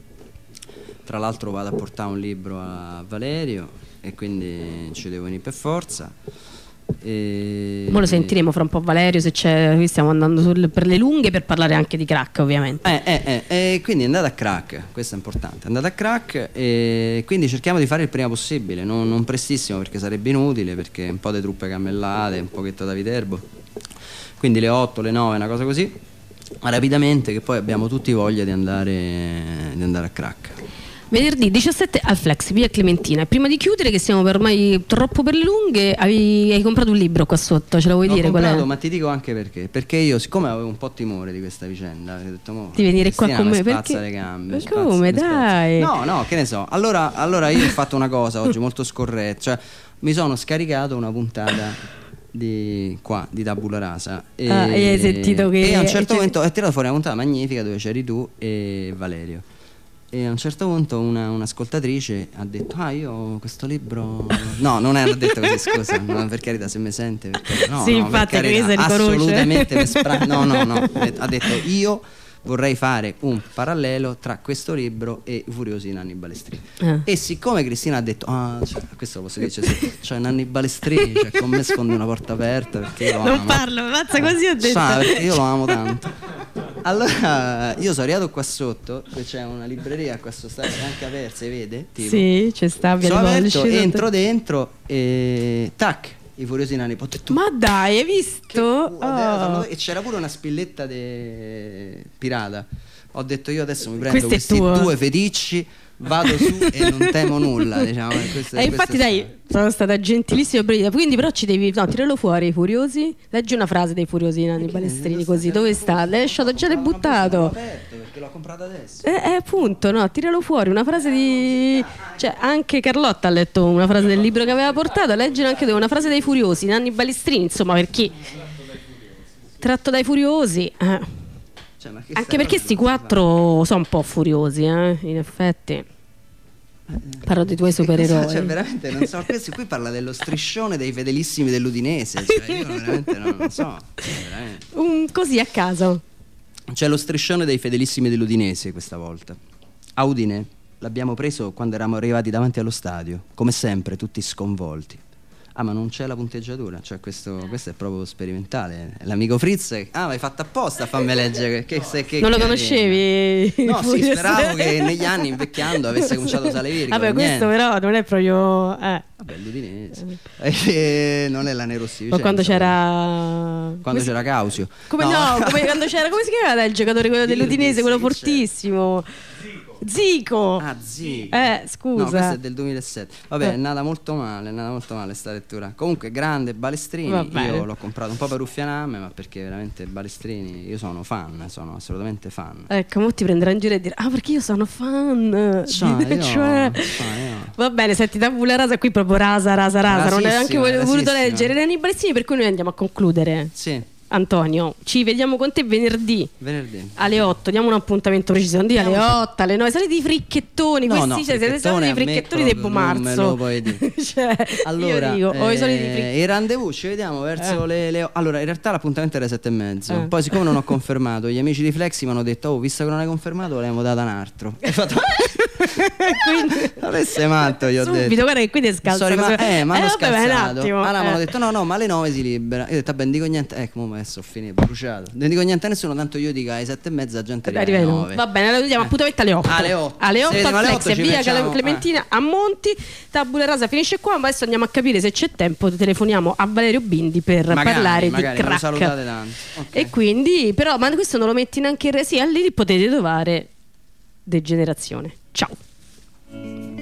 Tra l'altro vado a portare un libro a Valerio e quindi ci devo venire per forza. E... Ora lo sentiremo fra un po' Valerio, se c'è. Qui stiamo andando sul, per le lunghe per parlare anche di crack, ovviamente. Eh, eh, eh, e quindi andate a crack, questo è importante. Andate a crack e quindi cerchiamo di fare il prima possibile, non, non prestissimo perché sarebbe inutile, perché un po' di truppe cammellate, un pochetto da Viterbo. Quindi le otto, le nove, una cosa così. Ma rapidamente, che poi abbiamo tutti voglia di andare, di andare a crack. Venerdì diciassette al Flex, Via Clementina. E prima di chiudere, che siamo per ormai troppo per le lunghe, hai, hai comprato un libro qua sotto, ce la vuoi L'ho dire comprato, qual è? Ma ti dico anche perché. Perché io, siccome avevo un po' timore di questa vicenda, ho detto, mo, di venire qua con me, spazza perché? le gambe. Ma spazza, come, dai? No, no, che ne so. Allora, allora io ho fatto una cosa oggi molto scorretta, cioè mi sono scaricato una puntata di qua, di Tabula Rasa. E, ah, e hai sentito che... E a un certo cioè... momento ho tirato fuori una puntata magnifica dove c'eri tu e Valerio. E a un certo punto una, un'ascoltatrice ha detto: ah, io ho questo libro. No, non hanno detto così, scusa, no, per carità, se mi sente, perché... no, sì, no, infatti, per carità, assolutamente per spra- no, no, no, ha detto: io vorrei fare un parallelo tra questo libro e I Furiosi Nanni Balestrini. Ah. E siccome Cristina ha detto: ah, cioè, questo lo posso dire, cioè, cioè Nanni Balestrini, cioè, con me sfondi una porta aperta, perché io lo non amo. parlo, mazza, così ho detto. Sa, perché io lo amo tanto. Allora io sono arrivato qua sotto, dove c'è una libreria qua sotto, anche aperta, si vede? Tipo. Sì, c'è sta via. Sono aperto, entro dentro e tac, I Furiosi Nani. Ma dai, hai visto? Che, uh, oh. E c'era pure una spilletta de... pirata. Ho detto: io adesso mi prendo questo questi due feticci, vado su e non temo nulla, diciamo. Questo, e infatti dai, sono stata gentilissima, quindi però ci devi, no, tiralo fuori, I Furiosi. Leggi una frase dei Furiosi Nanni Balestrini, così, dove sta? L'hai lasciato già, l'hai buttato. Che l'ho comprata adesso. Eh, eh, appunto, no, tiralo fuori, una frase di... Cioè, anche Carlotta ha letto una frase del libro che aveva portato, leggere anche una frase dei Furiosi, Nanni Balestrini, insomma, perché... Tratto dai Furiosi... Eh. Cioè, ma che anche perché sti quattro sono un po' furiosi, eh, in effetti. Parlo dei tuoi supereroi. Cioè, veramente non so. Questo qui parla dello striscione dei fedelissimi dell'Udinese. Cioè, io veramente non, non so. Cioè, Un, così a caso. C'è lo striscione dei fedelissimi dell'Udinese questa volta. A Udine l'abbiamo preso quando eravamo arrivati davanti allo stadio, come sempre, tutti sconvolti. Ah, ma non c'è la punteggiatura, cioè questo, questo è proprio sperimentale. L'amico Fritz, ah, ma hai fatto apposta a farmi leggere. Che, che, che, non lo che conoscevi? No, sì, speravo che negli anni invecchiando avesse cominciato a salire. Vabbè, questo niente. però non è proprio. Eh. Vabbè, l'Udinese. Eh, non è la Nerossi Vicenza. Ma quando c'era. Quando come c'era Causio. Come no, no come, quando c'era. Come si chiamava il giocatore quello dell'Udinese, quello fortissimo? Zico. Ah, Zico. Eh, scusa. No, questo è del duemilasette. Vabbè, eh. è nata molto male, è nata molto male sta lettura. Comunque, grande Balestrini. Io l'ho comprato un po' per ruffianarmi, ma perché veramente Balestrini, io sono fan, sono assolutamente fan. Ecco, mo ti prenderà in giro e dire "Ah, perché io sono fan". Cioè, io, cioè... cioè io. Va bene, senti, tabula rasa qui proprio rasa, rasa, rasa. Non è anche voluto leggere Nanni Balestrini, per cui noi andiamo a concludere. Sì. Antonio, ci vediamo con te venerdì, venerdì alle otto, diamo un appuntamento preciso, non dire alle otto, alle nove, soliti fricchettoni, no, questi no, cioè, siete soliti fricchettoni di Bomarzo. Non me lo puoi dire. Cioè, allora, io dico, eh, ho i soliti fricchettoni. il rendezvous ci vediamo verso eh. le, le... Allora, in realtà l'appuntamento era alle sette e mezzo. Eh. Poi, siccome non ho confermato, gli amici di Flexi mi hanno detto: oh, visto che non hai confermato, l'abbiamo data un altro. E fatto... Quindi avesse matto, gli ho subito, detto. guarda che qui ti scalza. Rima- eh, ma hanno eh, scalzato. attimo, allora eh. mi hanno detto: no, no, ma alle nove si libera. Io ho detto: ben dico niente. Ecco, mo adesso ho finito, bruciato. Non dico niente a nessuno, tanto io dico alle sette e mezza, gente arriva alle nove. Va bene, allora diamo appuntamento alle otto. Alle otto. Alle otto al Flexi, via facciamo... Clementina a Monti. Tabula rasa finisce qua, ma adesso andiamo a capire se c'è tempo. Telefoniamo a Valerio Bindi per magari, parlare magari, di crack. salutate tanto. Okay. E quindi, però, ma questo non lo metti neanche in re. Sì, lì potete trovare degenerazione. Ciao.